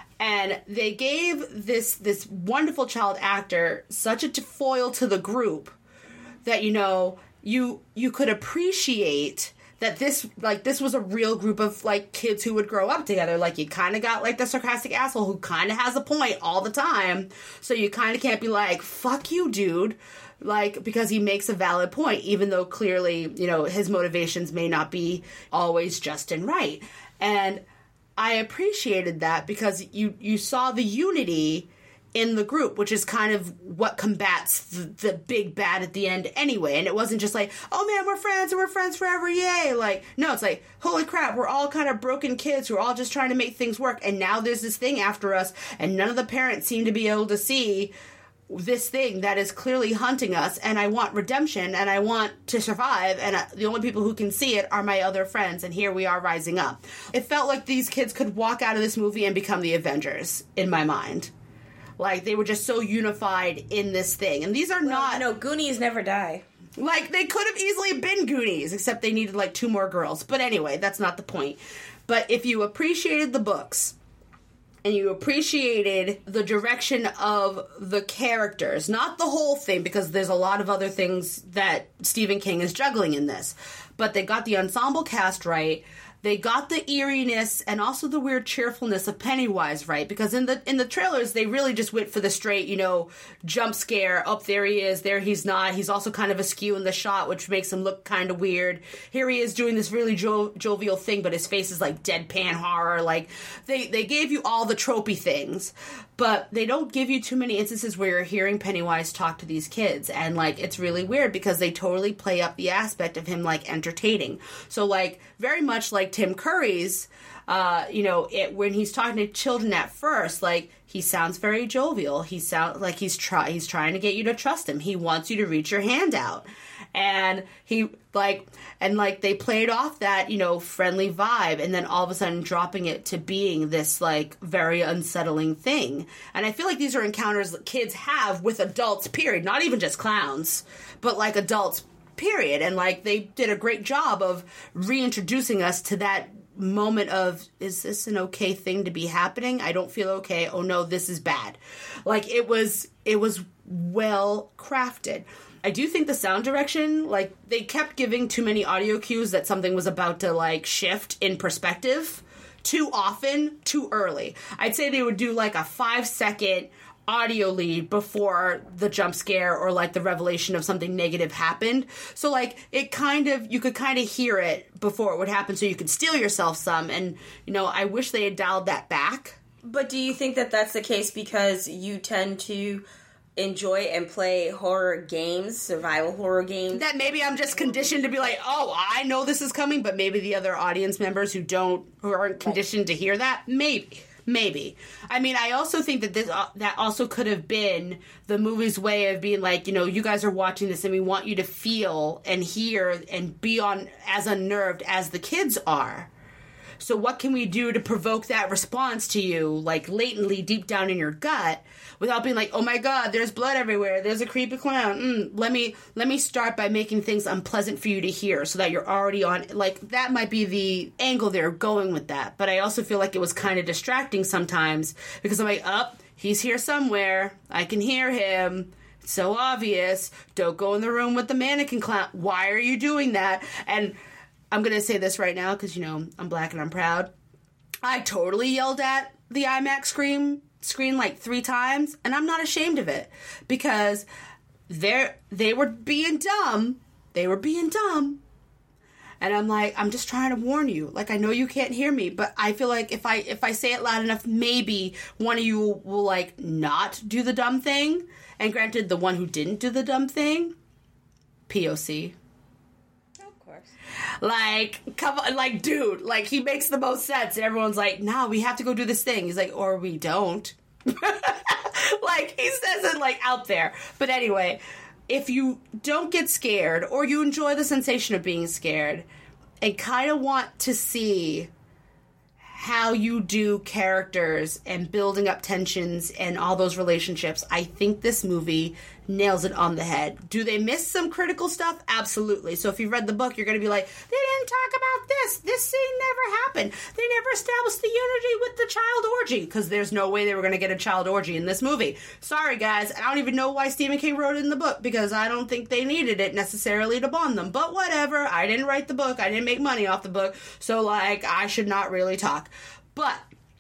And they gave this, this wonderful child actor such a foil to the group that, you know, you, you could appreciate that this, like, this was a real group of, like, kids who would grow up together. Like, you kind of got, like, the sarcastic asshole who kind of has a point all the time. So you kind of can't be like, fuck you, dude. Like, because he makes a valid point, even though clearly, you know, his motivations may not be always just and right. And I appreciated that because you, you saw the unity in the group, which is kind of what combats the, the big bad at the end anyway. And it wasn't just like, oh man, we're friends and we're friends forever, yay. Like, no, it's like, holy crap, we're all kind of broken kids who are all just trying to make things work. And now there's this thing after us, and none of the parents seem to be able to see this thing that is clearly hunting us, and I want redemption, and I want to survive, and the only people who can see it are my other friends, and here we are rising up. It felt like these kids could walk out of this movie and become the Avengers, in my mind. Like, they were just so unified in this thing. And these are well, not... You know, Goonies never die. Like, they could have easily been Goonies, except they needed, like, two more girls. But anyway, that's not the point. But if you appreciated the books, and you appreciated the direction of the characters, not the whole thing, because there's a lot of other things that Stephen King is juggling in this, but they got the ensemble cast right. They got the eeriness and also the weird cheerfulness of Pennywise right, because in the in the trailers they really just went for the straight, you know, jump scare. Up, there he is, there he's not. He's also kind of askew in the shot, which makes him look kind of weird. Here he is doing this really jo- jovial thing, but his face is like deadpan horror. Like, they, they gave you all the tropey things, but they don't give you too many instances where you're hearing Pennywise talk to these kids. And, like, it's really weird because they totally play up the aspect of him, like, entertaining. So, like, very much like Tim Curry's, uh, you know, it, when he's talking to children at first, like, he sounds very jovial. He sounds like he's try he's trying to get you to trust him. He wants you to reach your hand out. And he, like, and, like, they played off that, you know, friendly vibe, and then all of a sudden dropping it to being this, like, very unsettling thing. And I feel like these are encounters that kids have with adults, period. Not even just clowns, but, like, adults, period. And, like, they did a great job of reintroducing us to that moment of, is this an okay thing to be happening? I don't feel okay. Oh, no, this is bad. Like, it was, it was well crafted. I do think the sound direction, like, they kept giving too many audio cues that something was about to, like, shift in perspective too often, too early. I'd say they would do, like, a five-second audio lead before the jump scare or, like, the revelation of something negative happened. So, like, it kind of, you could kind of hear it before it would happen so you could steal yourself some. And, you know, I wish they had dialed that back. But do you think that that's the case because you tend to enjoy and play horror games, survival horror games? That maybe I'm just conditioned to be like, oh, I know this is coming, but maybe the other audience members who don't, who aren't conditioned to hear that, maybe. Maybe. I mean, I also think that this uh, that also could have been the movie's way of being like, you know, you guys are watching this and we want you to feel and hear and be on as unnerved as the kids are. So what can we do to provoke that response to you, like, latently deep down in your gut, without being like, oh my god, there's blood everywhere, there's a creepy clown, mm, let me let me start by making things unpleasant for you to hear so that you're already on, like, that might be the angle they're going with that. But I also feel like it was kind of distracting sometimes, because I'm like, oh, he's here somewhere, I can hear him, it's so obvious, don't go in the room with the mannequin clown, why are you doing that? And I'm going to say this right now because, you know, I'm black and I'm proud. I totally yelled at the IMAX screen, screen like three times, and I'm not ashamed of it because they're, they were being dumb. They were being dumb. And I'm like, I'm just trying to warn you. Like, I know you can't hear me, but I feel like if I if I say it loud enough, maybe one of you will, will like, not do the dumb thing. And granted, the one who didn't do the dumb thing, P O C. Of course. Like, come on, like, dude, like, he makes the most sense. And everyone's like, nah, we have to go do this thing. He's like, or we don't. Like, he says it, like, out there. But anyway, if you don't get scared, or you enjoy the sensation of being scared, and kind of want to see how you do characters and building up tensions and all those relationships, I think this movie nails it on the head. Do they miss some critical stuff? Absolutely. So if you've read the book, you're going to be like, they didn't talk about this. This scene never happened. They never established the unity with the child orgy, because there's no way they were going to get a child orgy in this movie. Sorry, guys. I don't even know why Stephen King wrote it in the book, because I don't think they needed it necessarily to bond them. But whatever. I didn't write the book. I didn't make money off the book. So, like, I should not really talk. But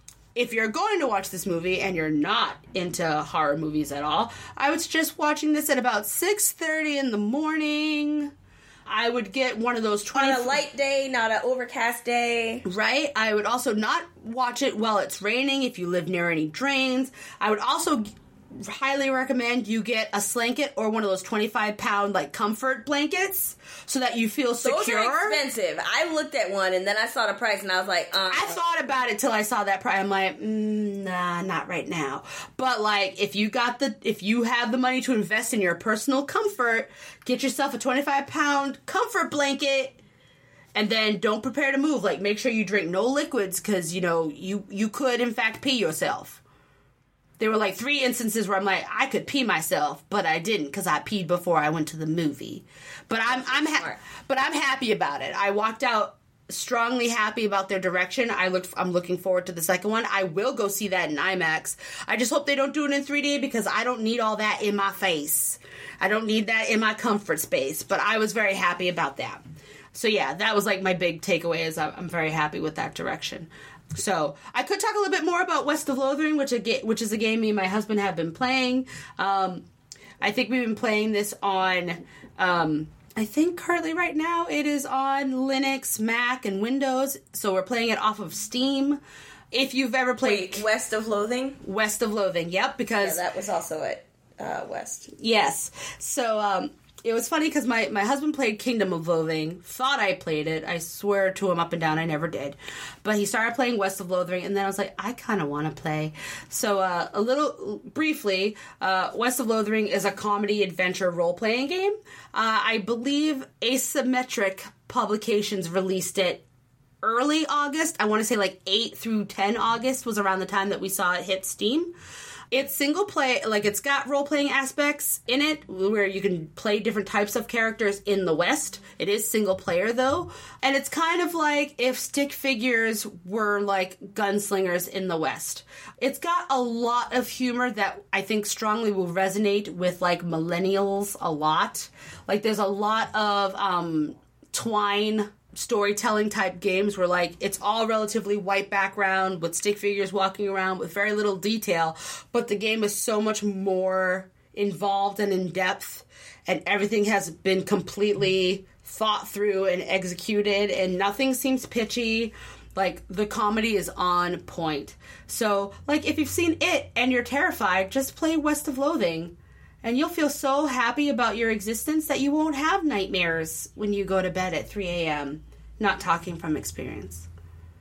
if you're going to watch this movie and you're not into horror movies at all, I would suggest watching this at about six thirty in the morning. I would get one of those twenty... On a light day, not an overcast day. Right? I would also not watch it while it's raining if you live near any drains. I would also highly recommend you get a slanket or one of those twenty-five pound, like, comfort blankets so that you feel secure. Those are expensive. I looked at one and then I saw the price and I was like, uh. I thought about it till I saw that price. I'm like, mm, nah, not right now. But, like, if you got the, if you have the money to invest in your personal comfort, get yourself a twenty-five pound comfort blanket. And then don't prepare to move. Like, make sure you drink no liquids because, you know, you, you could, in fact, pee yourself. There were, like, three instances where I'm like, I could pee myself, but I didn't because I peed before I went to the movie. But I'm I'm ha- but I'm happy about it. I walked out strongly happy about their direction. I look I'm looking forward to the second one. I will go see that in IMAX. I just hope they don't do it in three D because I don't need all that in my face. I don't need that in my comfort space. But I was very happy about that. So yeah, that was like my big takeaway is I'm very happy with that direction. So, I could talk a little bit more about West of Loathing, which a ga- which is a game me and my husband have been playing. Um, I think we've been playing this on, um, I think currently right now it is on Linux, Mac, and Windows. So, we're playing it off of Steam. If you've ever played... Wait, West of Loathing? West of Loathing, yep, because... Yeah, that was also at uh, West. Yes. So, um... it was funny because my, my husband played Kingdom of Loathing, thought I played it. I swear to him up and down I never did. But he started playing West of Loathing, and then I was like, I kind of want to play. So uh, a little, briefly, uh, West of Loathing is a comedy adventure role-playing game. Uh, I believe Asymmetric Publications released it early August. I want to say like eight through ten August was around the time that we saw it hit Steam. It's single play, like it's got role-playing aspects in it where you can play different types of characters in the West. It is single player though. And it's kind of like if stick figures were like gunslingers in the West. It's got a lot of humor that I think strongly will resonate with like millennials a lot. Like there's a lot of um, Twine storytelling type games where like it's all relatively white background with stick figures walking around with very little detail, but the game is so much more involved and in depth, and everything has been completely thought through and executed, and nothing seems pitchy. Like the comedy is on point. So like if you've seen It and you're terrified, just play West of Loathing. And you'll feel so happy about your existence that you won't have nightmares when you go to bed at three a.m. Not talking from experience.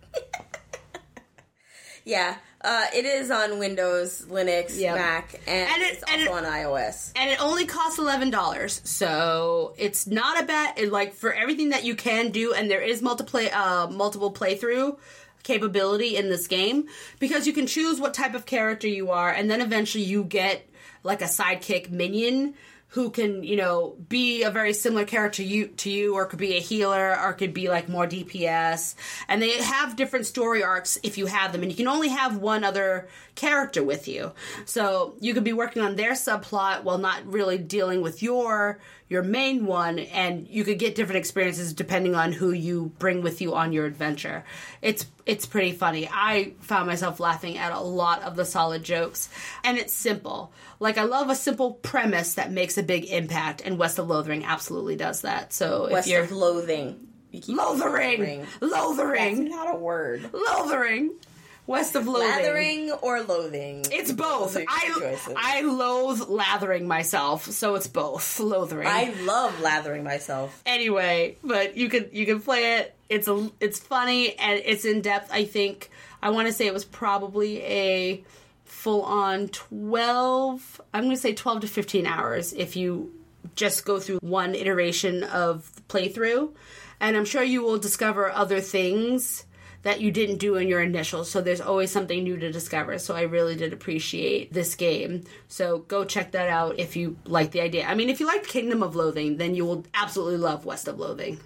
Yeah, uh, it is on Windows, Linux, yep. Mac, and, and it, it's also and it, on iOS. And it only costs eleven dollars, so it's not a bad, it, like, for everything that you can do, and there is multiple, uh, multiple playthrough capability in this game, because you can choose what type of character you are, and then eventually you get like a sidekick minion who can, you know, be a very similar character you, to you, or could be a healer, or could be like more D P S. And they have different story arcs if you have them, and you can only have one other character with you. So you could be working on their subplot while not really dealing with your your main one, and you could get different experiences depending on who you bring with you on your adventure. It's it's pretty funny. I found myself laughing at a lot of the solid jokes, and it's simple. Like, I love a simple premise that makes a big impact, and West of Loathing absolutely does that. So West if you're of Loathing. You keep Loathering, Loathering, That's not a word. Loathering. West of Loathing. Lathering or loathing? It's both. Those are your I choices. I loathe lathering myself, so it's both. Loathering. I love lathering myself. Anyway, but you can you can play it. It's a it's funny and it's in depth. I think I want to say it was probably a full on twelve. I'm going to say twelve to fifteen hours if you just go through one iteration of playthrough, and I'm sure you will discover other things that you didn't do in your initial, so there's always something new to discover. So I really did appreciate this game. So go check that out if you like the idea. I mean, if you like Kingdom of Loathing, then you will absolutely love West of Loathing.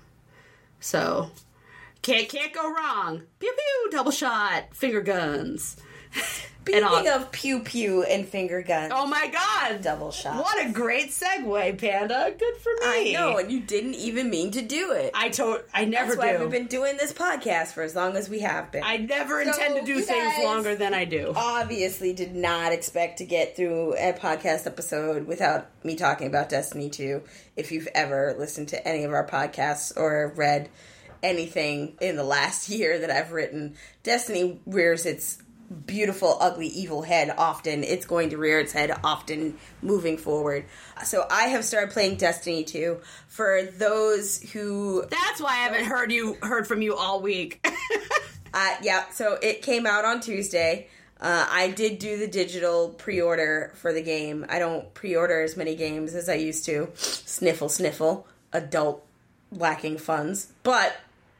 So can't can't go wrong. Pew pew, double shot, finger guns. Speaking of pew pew and finger guns. Oh my god! Double shot. What a great segue, Panda. Good for I me. know, and you didn't even mean to do it. I told. I never That's why do. we've been doing this podcast for as long as we have been. I never So, intend to do you things guys longer than I do. Obviously did not expect to get through a podcast episode without me talking about Destiny two. If you've ever listened to any of our podcasts or read anything in the last year that I've written, Destiny rears its beautiful, ugly, evil head often. It's going to rear its head often moving forward. So I have started playing Destiny two. For those who... That's why I haven't heard you heard from you all week. uh, yeah, so it came out on Tuesday. Uh, I did do the digital pre-order for the game. I don't pre-order as many games as I used to. Sniffle, sniffle. Adult lacking funds. But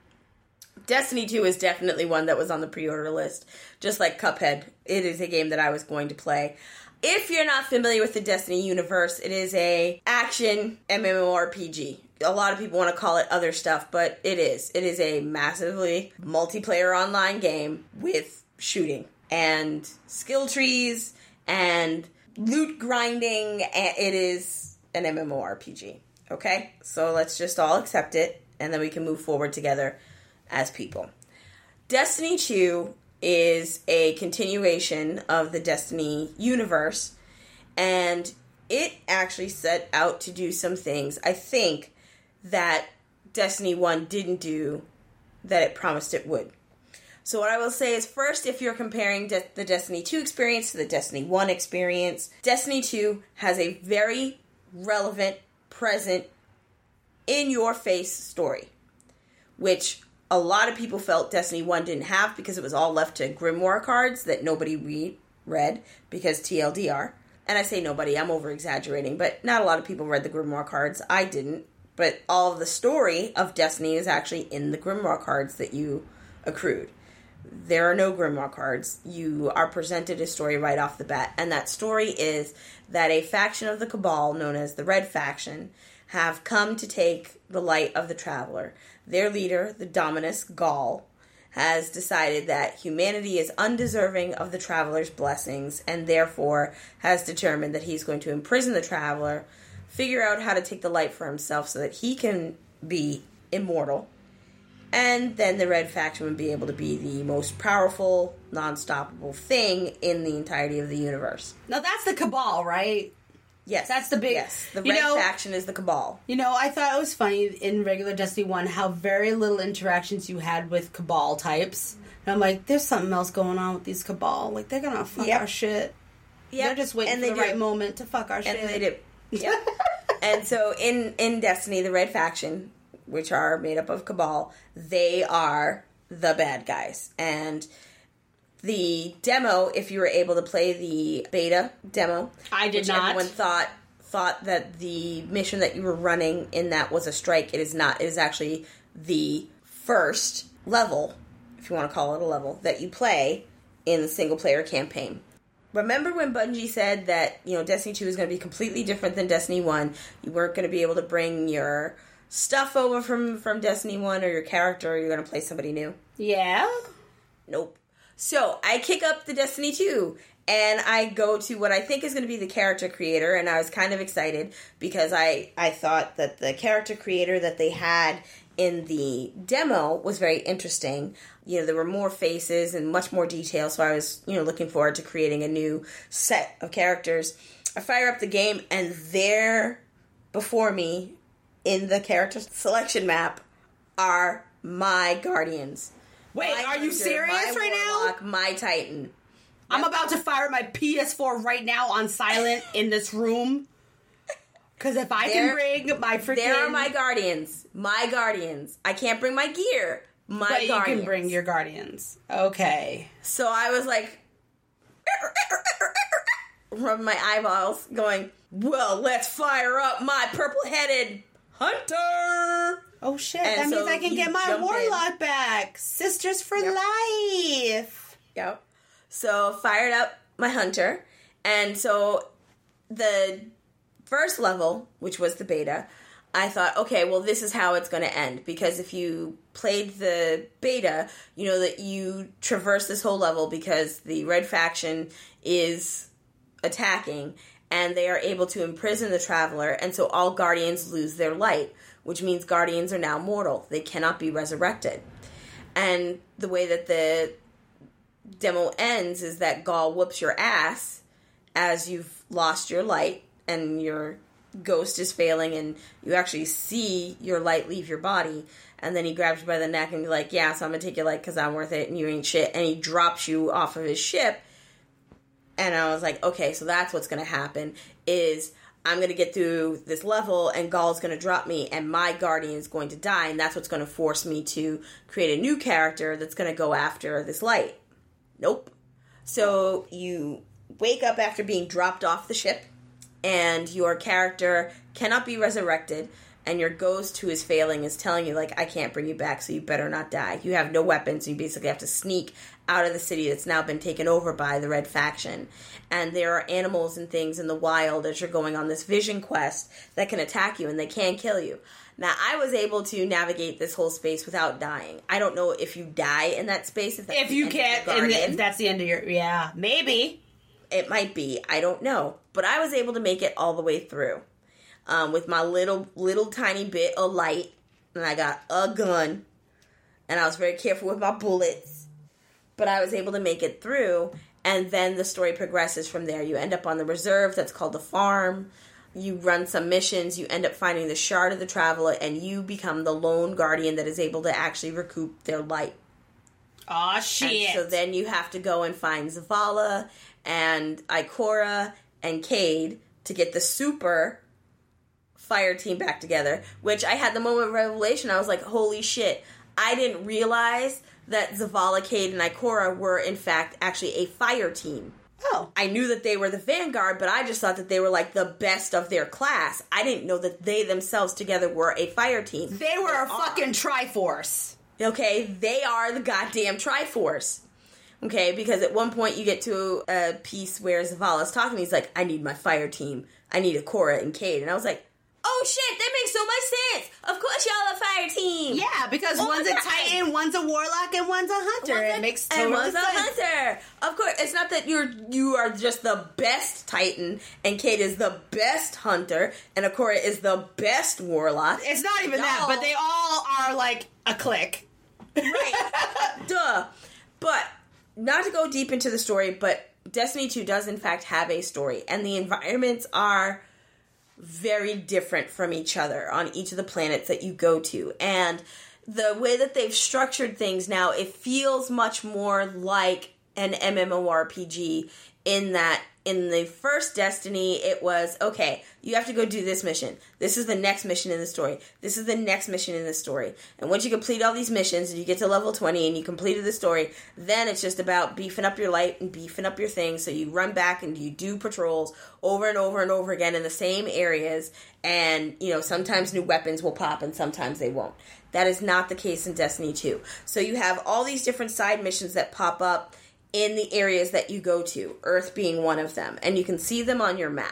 Destiny two is definitely one that was on the pre-order list. Just like Cuphead, it is a game that I was going to play. If you're not familiar with the Destiny universe, it is a action MMORPG. A lot of people want to call it other stuff, but it is. It is a massively multiplayer online game with shooting and skill trees and loot grinding. And it is an MMORPG. Okay? So let's just all accept it, and then we can move forward together as people. Destiny two is a continuation of the Destiny universe, and it actually set out to do some things, I think, that Destiny one didn't do that it promised it would. So what I will say is, first, if you're comparing De- the Destiny two experience to the Destiny one experience, Destiny two has a very relevant, present, in-your-face story, which a lot of people felt Destiny one didn't have because it was all left to Grimoire cards that nobody read, read because T L D R. And I say nobody, I'm over-exaggerating, but not a lot of people read the Grimoire cards. I didn't. But all of the story of Destiny is actually in the Grimoire cards that you accrued. There are no Grimoire cards. You are presented a story right off the bat. And that story is that a faction of the Cabal, known as the Red Faction, have come to take the light of the Traveler. Their leader, the Dominus Gaul, has decided that humanity is undeserving of the Traveler's blessings and therefore has determined that he's going to imprison the Traveler, figure out how to take the light for himself so that he can be immortal, and then the Red Faction would be able to be the most powerful, non-stoppable thing in the entirety of the universe. Now that's the Cabal, right? Yes. That's the big... Yes, the you Red know, Faction is the Cabal. You know, I thought it was funny in regular Destiny one how very little interactions you had with Cabal types. And I'm like, there's something else going on with these Cabal. Like, they're gonna fuck Yep. our shit. Yep. They're just waiting And for they the do. right moment to fuck our And shit. they do. Yep. And so in, in Destiny, the Red Faction, which are made up of Cabal, they are the bad guys. And the demo, if you were able to play the beta demo, I did which not. everyone thought thought that the mission that you were running in that was a strike. It is not. It is actually the first level, if you want to call it a level, that you play in the single-player campaign. Remember when Bungie said that, you know, Destiny two is going to be completely different than Destiny one? You weren't going to be able to bring your stuff over from, from Destiny one or your character, or you're going to play somebody new? Yeah? Nope. So I kick up the Destiny two, and I go to what I think is going to be the character creator, and I was kind of excited because I, I thought that the character creator that they had in the demo was very interesting. You know, there were more faces and much more detail, so I was, you know, looking forward to creating a new set of characters. I fire up the game, and there before me in the character selection map are my Guardians. Wait, my are you Hunter, serious my right Warlock, now? My Titan. I'm about to fire my P S four right now on silent in this room. Because if I There- can bring my freaking... There are my Guardians. My Guardians. I can't bring my gear. My But Guardians. you can bring your Guardians. Okay. So I was like, rubbing my eyeballs, going, well, let's fire up my purple-headed Hunter. Oh shit, And that so means I can you get my jump in. Warlock back. Sisters for Yep. life. Yep. So fired up my Hunter. And so the first level, which was the beta, I thought, okay, well, this is how it's going to end. Because if you played the beta, you know that you traverse this whole level because the Red Faction is attacking, and they are able to imprison the Traveler, and so all Guardians lose their light, which means Guardians are now mortal. They cannot be resurrected. And the way that the demo ends is that Gaul whoops your ass as you've lost your light, and your ghost is failing, and you actually see your light leave your body, and then he grabs you by the neck and you're like, yeah, so I'm gonna take your light because I'm worth it, and you ain't shit, and he drops you off of his ship. And I was like, okay, so that's what's gonna happen, is I'm gonna get through this level, and Gaul's gonna drop me, and my Guardian is going to die, and that's what's gonna force me to create a new character that's gonna go after this light. Nope. So you wake up after being dropped off the ship, and your character cannot be resurrected, and your ghost who is failing is telling you, like, I can't bring you back, so you better not die. You have no weapons, so you basically have to sneak out of the city that's now been taken over by the Red Faction. And there are animals and things in the wild as you're going on this vision quest that can attack you, and they can kill you. Now, I was able to navigate this whole space without dying. I don't know if you die in that space. If, that's If the you end of can't, the and Guardian. if that's the end of your... Yeah, maybe. It might be. I don't know. But I was able to make it all the way through. Um, with my little, little tiny bit of light. And I got a gun. And I was very careful with my bullets. But I was able to make it through. And then the story progresses from there. You end up on the reserve that's called the farm. You run some missions. You end up finding the Shard of the Traveler. And you become the lone guardian that is able to actually recoup their light. Aw, shit. And so then you have to go and find Zavala and Ikora and Cade to get the super fire team back together, which I had the moment of revelation. I was like, holy shit. I didn't realize that Zavala, Cade, and Ikora were, in fact, actually a fire team. Oh. I knew that they were the Vanguard, but I just thought that they were, like, the best of their class. I didn't know that they themselves together were a fire team. They were a fucking Triforce. Okay, they are the goddamn Triforce. Okay, because at one point you get to a piece where Zavala's talking, he's like, I need my fire team. I need Ikora and Cade. And I was like, oh shit, that makes so much sense. Of course y'all a fire team. Yeah, because Oh one's my a God. Titan, one's a Warlock, and one's a Hunter. One's a- It makes and total one's sense. a hunter. Of course, it's not that you're you are just the best Titan, and Cade is the best hunter, and Ikora is the best warlock. It's not even that, Y'all- but they all are like a clique. Right. Duh. But, not to go deep into the story, but Destiny two does in fact have a story, and the environments are very different from each other on each of the planets that you go to. And the way that they've structured things now, it feels much more like an MMORPG in that in the first Destiny, it was, okay, you have to go do this mission. This is the next mission in the story. This is the next mission in the story. And once you complete all these missions and you get to level twenty and you completed the story, then it's just about beefing up your light and beefing up your things. So you run back and you do patrols over and over and over again in the same areas. And, you know, sometimes new weapons will pop and sometimes they won't. That is not the case in Destiny two. So you have all these different side missions that pop up in the areas that you go to, Earth being one of them, and you can see them on your map.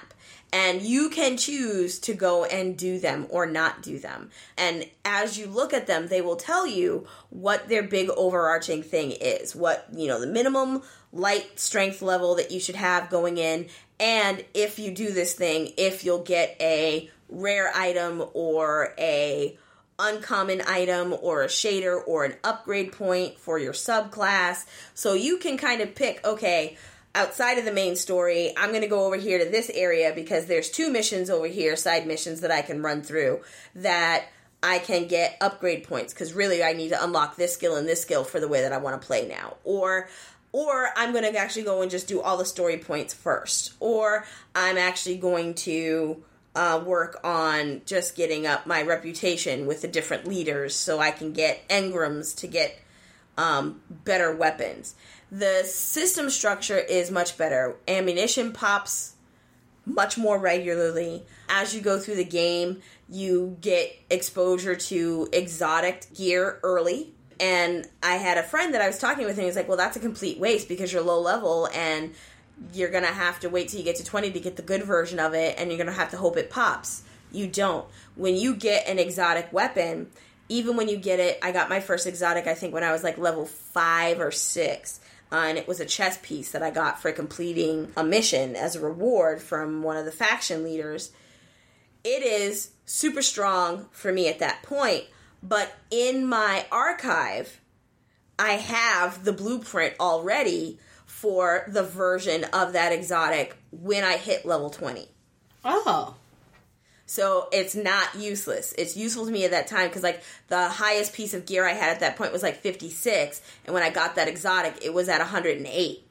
And you can choose to go and do them or not do them. And as you look at them, they will tell you what their big overarching thing is. What, you know, the minimum light strength level that you should have going in. And if you do this thing, if you'll get a rare item or a uncommon item or a shader or an upgrade point for your subclass. So you can kind of pick, okay, outside of the main story, I'm going to go over here to this area because there's two missions over here, side missions that I can run through that I can get upgrade points because really I need to unlock this skill and this skill for the way that I want to play now. Or or I'm going to actually go and just do all the story points first. Or I'm actually going to uh, work on just getting up my reputation with the different leaders so I can get engrams to get um, better weapons. The system structure is much better. Ammunition pops much more regularly. As you go through the game, you get exposure to exotic gear early. And I had a friend that I was talking with, and he was like, well, that's a complete waste because you're low level, and you're going to have to wait till you get to twenty to get the good version of it, and you're going to have to hope it pops. You don't. When you get an exotic weapon, even when you get it, I got my first exotic, I think, when I was like level five or six. Uh, and it was a chess piece that I got for completing a mission as a reward from one of the faction leaders. It is super strong for me at that point, but in my archive, I have the blueprint already for the version of that exotic when I hit level twenty. Oh. So it's not useless. It's useful to me at that time because, like, the highest piece of gear I had at that point was, like, fifty-six. And when I got that exotic, it was at one hundred eight.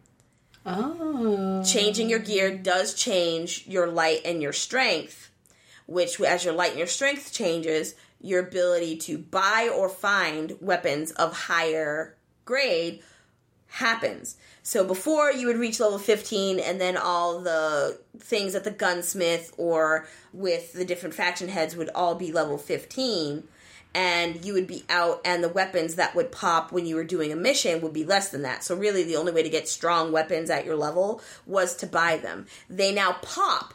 Oh. Changing your gear does change your light and your strength, which, as your light and your strength changes, your ability to buy or find weapons of higher grade happens. So before, you would reach level fifteen, and then all the things at the gunsmith or with the different faction heads would all be level fifteen, and you would be out, and the weapons that would pop when you were doing a mission would be less than that. So really, the only way to get strong weapons at your level was to buy them. They now pop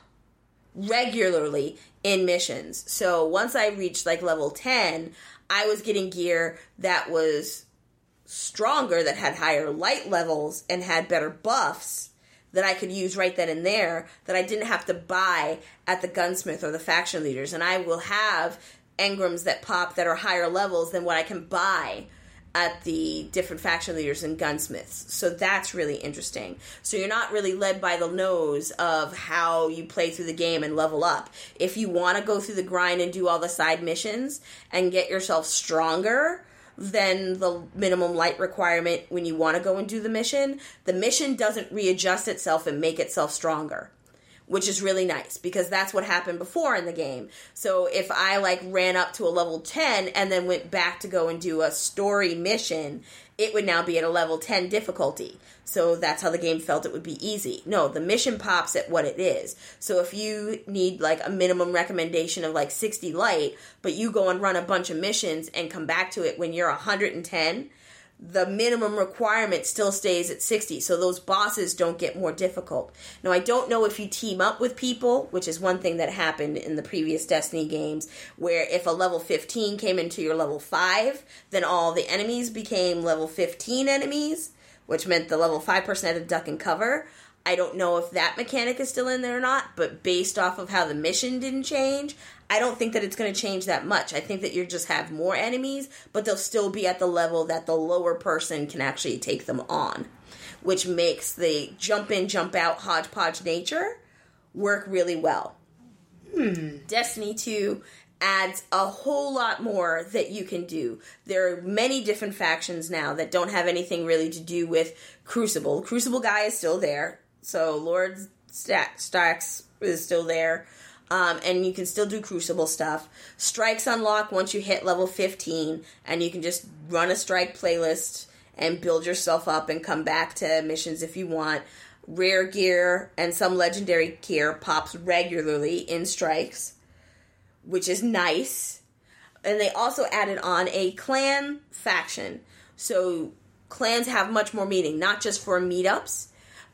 regularly in missions. So once I reached, like, level ten, I was getting gear that was stronger, that had higher light levels and had better buffs that I could use right then and there, that I didn't have to buy at the gunsmith or the faction leaders. And I will have engrams that pop that are higher levels than what I can buy at the different faction leaders and gunsmiths. So that's really interesting. So you're not really led by the nose of how you play through the game and level up. If you want to go through the grind and do all the side missions and get yourself stronger than the minimum light requirement when you want to go and do the mission, the mission doesn't readjust itself and make itself stronger, which is really nice because that's what happened before in the game. So if I, like, ran up to a level ten and then went back to go and do a story mission, it would now be at a level ten difficulty. So that's how the game felt it would be easy. No, the mission pops at what it is. So if you need, like, a minimum recommendation of, like, sixty light, but you go and run a bunch of missions and come back to it when you're one hundred ten, the minimum requirement still stays at sixty, so those bosses don't get more difficult. Now, I don't know if you team up with people, which is one thing that happened in the previous Destiny games, where if a level fifteen came into your level five, then all the enemies became level fifteen enemies, which meant the level five person had to duck and cover. I don't know if that mechanic is still in there or not, but based off of how the mission didn't change, I don't think that it's going to change that much. I think that you just have more enemies, but they'll still be at the level that the lower person can actually take them on, which makes the jump in, jump out, hodgepodge nature work really well. Hmm. Destiny two adds a whole lot more that you can do. There are many different factions now that don't have anything really to do with Crucible. Crucible guy is still there, so Lord Stax is still there. Um, and you can still do Crucible stuff. Strikes unlock once you hit level fifteen, and you can just run a strike playlist and build yourself up and come back to missions if you want. Rare gear and some legendary gear pops regularly in strikes, which is nice. And they also added on a clan faction. So clans have much more meaning, not just for meetups,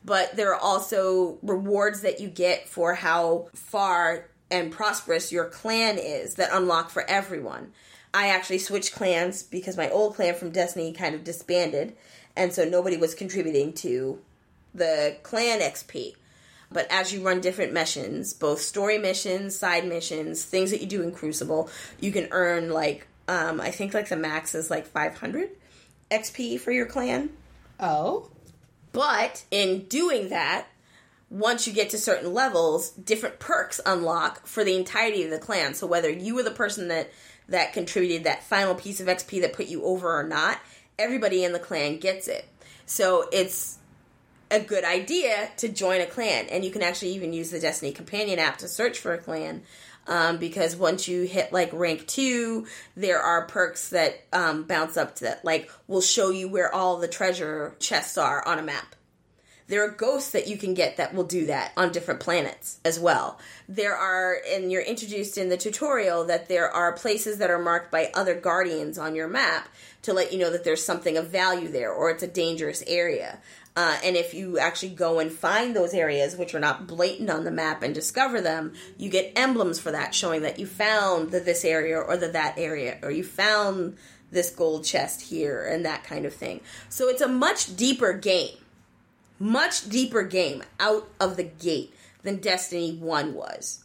but there are also rewards that you get for how far and prosperous your clan is that unlock for everyone. I actually switched clans because my old clan from Destiny kind of disbanded, and so nobody was contributing to the clan X P. But as you run different missions, both story missions, side missions, things that you do in Crucible, you can earn, like, um, I think, like, the max is, like, five hundred X P for your clan. Oh. But in doing that, once you get to certain levels, different perks unlock for the entirety of the clan. So whether you were the person that, that contributed that final piece of X P that put you over or not, everybody in the clan gets it. So it's a good idea to join a clan. And you can actually even use the Destiny Companion app to search for a clan. Um, because once you hit, like, rank two, there are perks that um, bounce up to that. Like, will show you where all the treasure chests are on a map. There are ghosts that you can get that will do that on different planets as well. There are, and you're introduced in the tutorial, that there are places that are marked by other guardians on your map to let you know that there's something of value there, or it's a dangerous area. Uh, and if you actually go and find those areas, which are not blatant on the map, and discover them, you get emblems for that, showing that you found the this area or the that area, or you found this gold chest here, and that kind of thing. So it's a much deeper game. Much deeper game out of the gate than Destiny one was.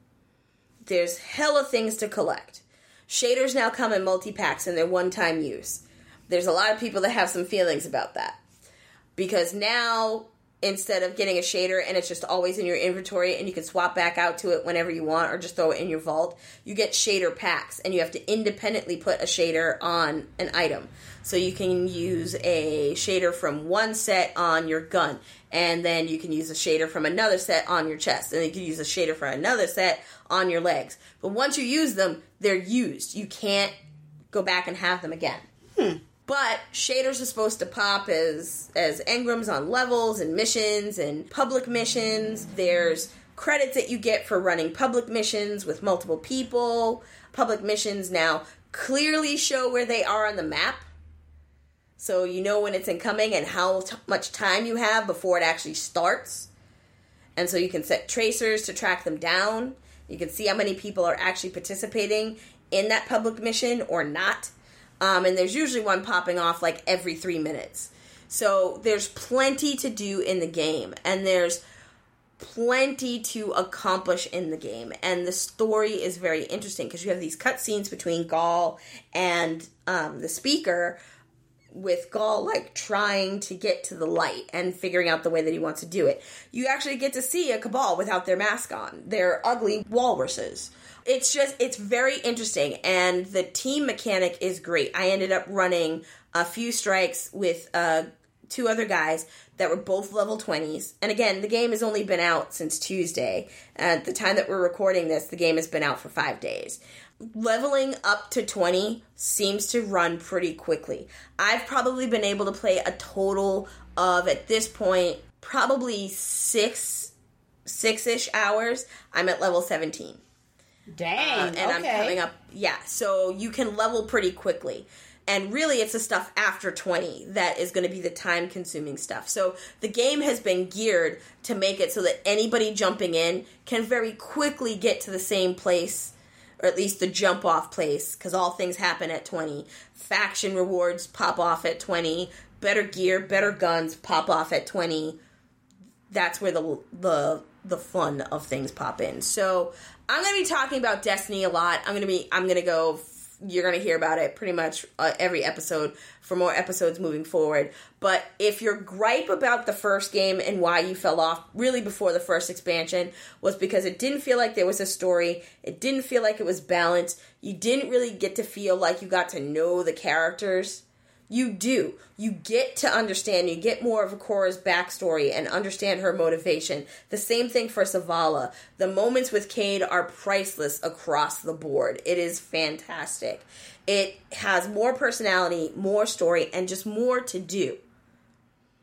There's hella things to collect. Shaders now come in multi-packs and they're one-time use. There's a lot of people that have some feelings about that. Because now, instead of getting a shader and it's just always in your inventory and you can swap back out to it whenever you want or just throw it in your vault, you get shader packs and you have to independently put a shader on an item. So you can use a shader from one set on your gun, and then you can use a shader from another set on your chest, and then you can use a shader from another set on your legs. But once you use them, they're used. You can't go back and have them again. Hmm. But shaders are supposed to pop as as engrams on levels and missions and public missions. There's credits that you get for running public missions with multiple people. Public missions now clearly show where they are on the map. So you know when it's incoming and how t- much time you have before it actually starts. And so you can set tracers to track them down. You can see how many people are actually participating in that public mission or not. Um, and there's usually one popping off like every three minutes. So there's plenty to do in the game. And there's plenty to accomplish in the game. And the story is very interesting because you have these cutscenes between Ghaul and um, the speaker, with Ghaul, like, trying to get to the light and figuring out the way that he wants to do it. You actually get to see a Cabal without their mask on. They're ugly walruses. It's just, it's very interesting, and the team mechanic is great. I ended up running a few strikes with uh, two other guys that were both level twenties. And again, the game has only been out since Tuesday. At the time that we're recording this, the game has been out for five days. Leveling up to twenty seems to run pretty quickly. I've probably been able to play a total of, at this point, probably six, six-ish hours. I'm at level seventeen. Dang, uh, and okay. I'm coming up, yeah, so you can level pretty quickly. And really, it's the stuff after twenty that is going to be the time-consuming stuff. So the game has been geared to make it so that anybody jumping in can very quickly get to the same place, or at least the jump-off place, because all things happen at twenty. Faction rewards pop off at twenty. Better gear, better guns pop off at twenty. That's where the the the fun of things pop in. So I'm going to be talking about Destiny a lot. I'm going to be I'm going to go. You're going to hear about it pretty much uh, every episode for more episodes moving forward. But if your gripe about the first game and why you fell off really before the first expansion was because it didn't feel like there was a story, it didn't feel like it was balanced, you didn't really get to feel like you got to know the characters, you do. You get to understand, you get more of Cora's backstory and understand her motivation. The same thing for Zavala. The moments with Cayde are priceless across the board. It is fantastic. It has more personality, more story, and just more to do.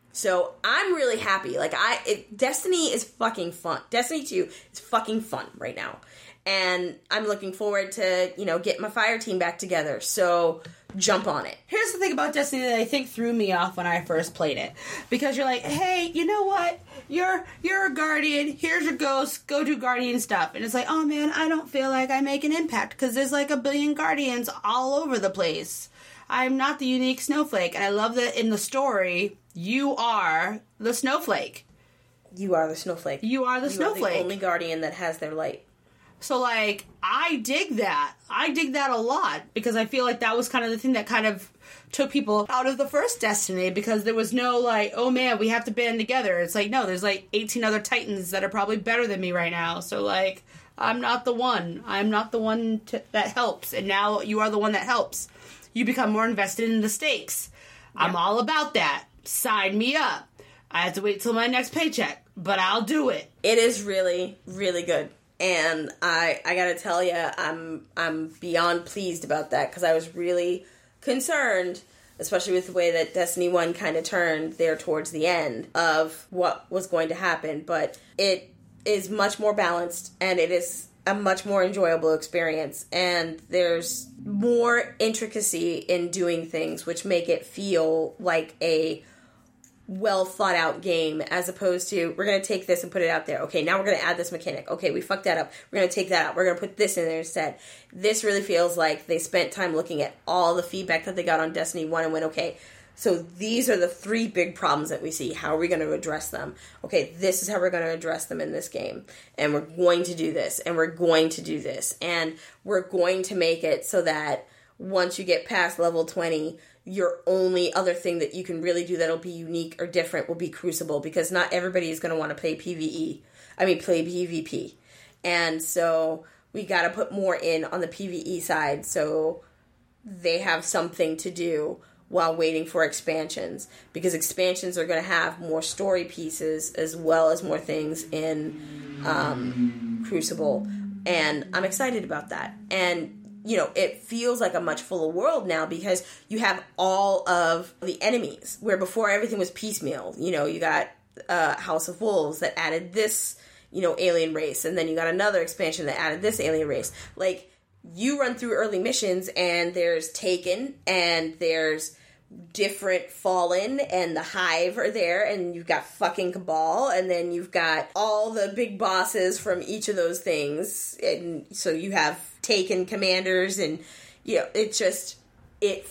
So I'm really happy. Like, I, it, Destiny is fucking fun. Destiny two is fucking fun right now. And I'm looking forward to, you know, get my fire team back together. So jump on it. Here's the thing about Destiny that I think threw me off when I first played it. Because you're like, hey, you know what? You're you're a guardian. Here's your ghost. Go do guardian stuff. And it's like, oh man, I don't feel like I make an impact. Because there's like a billion guardians all over the place. I'm not the unique snowflake. And I love that in the story, you are the snowflake. You are the snowflake. You are the you snowflake. Are the only guardian that has their light. So, like, I dig that. I dig that a lot, because I feel like that was kind of the thing that kind of took people out of the first Destiny, because there was no, like, oh man, we have to band together. It's like, no, there's, like, eighteen other Titans that are probably better than me right now. So, like, I'm not the one. I'm not the one to, that helps. And now you are the one that helps. You become more invested in the stakes. Yeah. I'm all about that. Sign me up. I have to wait till my next paycheck, but I'll do it. It is really, really good. And I, I gotta tell you, I'm, I'm beyond pleased about that, because I was really concerned, especially with the way that Destiny one kind of turned there towards the end of what was going to happen. But it is much more balanced, and it is a much more enjoyable experience. And there's more intricacy in doing things, which make it feel like a well thought out game, as opposed to, we're going to take this and put it out there. Okay, now we're going to add this mechanic. Okay, we fucked that up. We're going to take that out. We're going to put this in there instead. This really feels like they spent time looking at all the feedback that they got on Destiny one and went, okay, so these are the three big problems that we see. How are we going to address them? Okay, this is how we're going to address them in this game. And we're going to do this. And we're going to do this. And we're going to make it so that once you get past level twenty, your only other thing that you can really do that'll be unique or different will be Crucible, because not everybody is going to want to play PvE. I mean, play PvP. And so we got to put more in on the PvE side so they have something to do while waiting for expansions, because expansions are going to have more story pieces as well as more things in um, Crucible. And I'm excited about that. And you know, it feels like a much fuller world now, because you have all of the enemies, where before everything was piecemeal. You know, you got uh, House of Wolves that added this, you know, alien race, and then you got another expansion that added this alien race. Like, you run through early missions, and there's Taken, and there's different Fallen, and the Hive are there, and you've got fucking Cabal, and then you've got all the big bosses from each of those things, and so you have Taken commanders, and you know, it just, it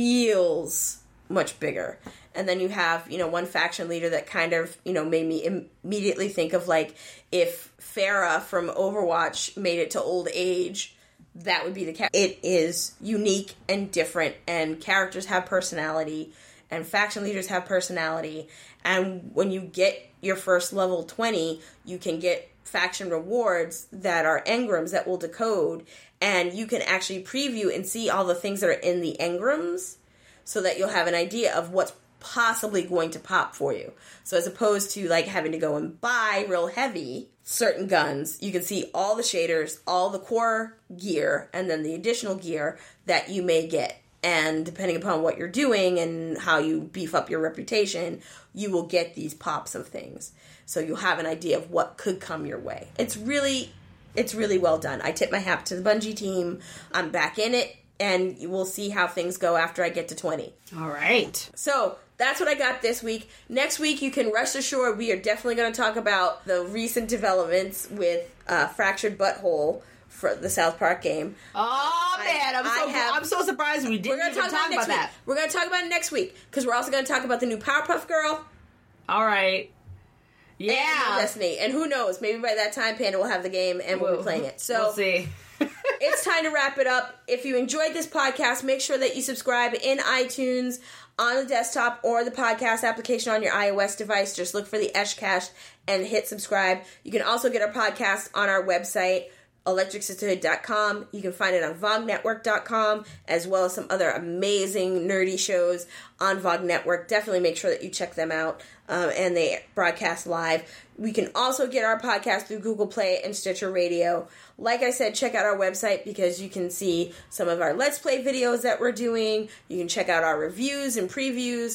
feels much bigger. And then you have, you know, one faction leader that kind of, you know, made me im- immediately think of, like, if Pharah from Overwatch made it to old age, that would be the character. It is unique and different, and characters have personality, and faction leaders have personality, and when you get your first level twenty, you can get faction rewards that are engrams that will decode, and you can actually preview and see all the things that are in the engrams, so that you'll have an idea of what's possibly going to pop for you. So as opposed to, like, having to go and buy real heavy certain guns, you can see all the shaders, all the core gear, and then the additional gear that you may get. And depending upon what you're doing and how you beef up your reputation, you will get these pops of things. So you'll have an idea of what could come your way. It's really, it's really well done. I tip my hat to the Bungie team. I'm back in it, and we'll see how things go after I get to twenty. All right. So that's what I got this week. Next week, you can rest assured we are definitely going to talk about the recent developments with uh, Fractured Butthole for the South Park game. Oh, I, man. I'm so, have, I'm so surprised we didn't even talk, talk about, about that. We're going to talk about it next week, because we're also going to talk about the new Powerpuff Girl. All right. Yeah. And Destiny. And who knows, maybe by that time, Panda will have the game and we'll, we'll be playing it. So we'll see. It's time to wrap it up. If you enjoyed this podcast, make sure that you subscribe in iTunes, on the desktop, or the podcast application on your iOS device. Just look for the Eshcast and hit subscribe. You can also get our podcast on our website, electric sisterhood dot com. You can find it on vog network dot com, as well as some other amazing nerdy shows on Vog Network. Definitely make sure that you check them out, um, and they broadcast live. We can also get our podcast through Google Play and Stitcher Radio. Like I said, check out our website, because you can see some of our Let's Play videos that we're doing. You can check out our reviews and previews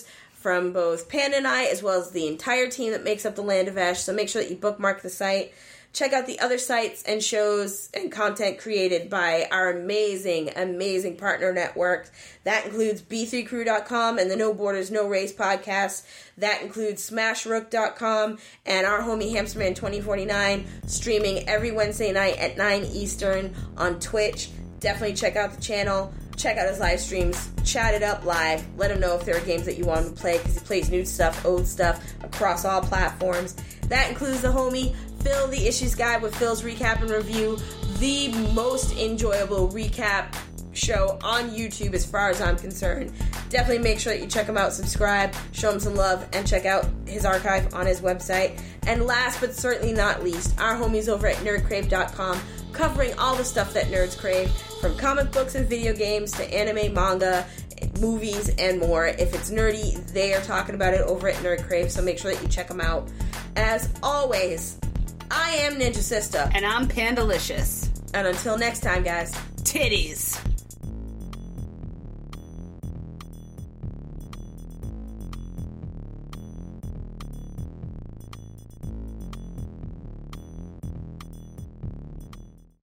from both Panda and I, as well as the entire team that makes up the Land of Esh. So make sure that you bookmark the site. Check out the other sites and shows and content created by our amazing, amazing partner network. That includes B three crew dot com and the No Borders, No Race podcast. That includes smash rook dot com and our homie Hamsterman twenty forty-nine, streaming every Wednesday night at nine Eastern on Twitch. Definitely check out the channel. Check out his live streams. Chat it up live. Let him know if there are games that you want him to play, because he plays new stuff, old stuff, across all platforms. That includes the homie Phil, the Issues Guide with Phil's Recap and Review, the most enjoyable recap show on YouTube as far as I'm concerned. Definitely make sure that you check him out, subscribe, show him some love, and check out his archive on his website. And last but certainly not least, our homies over at nerd crave dot com, covering all the stuff that nerds crave, from comic books and video games to anime, manga, movies, and more. If it's nerdy, they are talking about it over at Nerd Crave, so make sure that you check them out. As always, I am Ninja Sister. And I'm Pandalicious. And until next time, guys. Titties.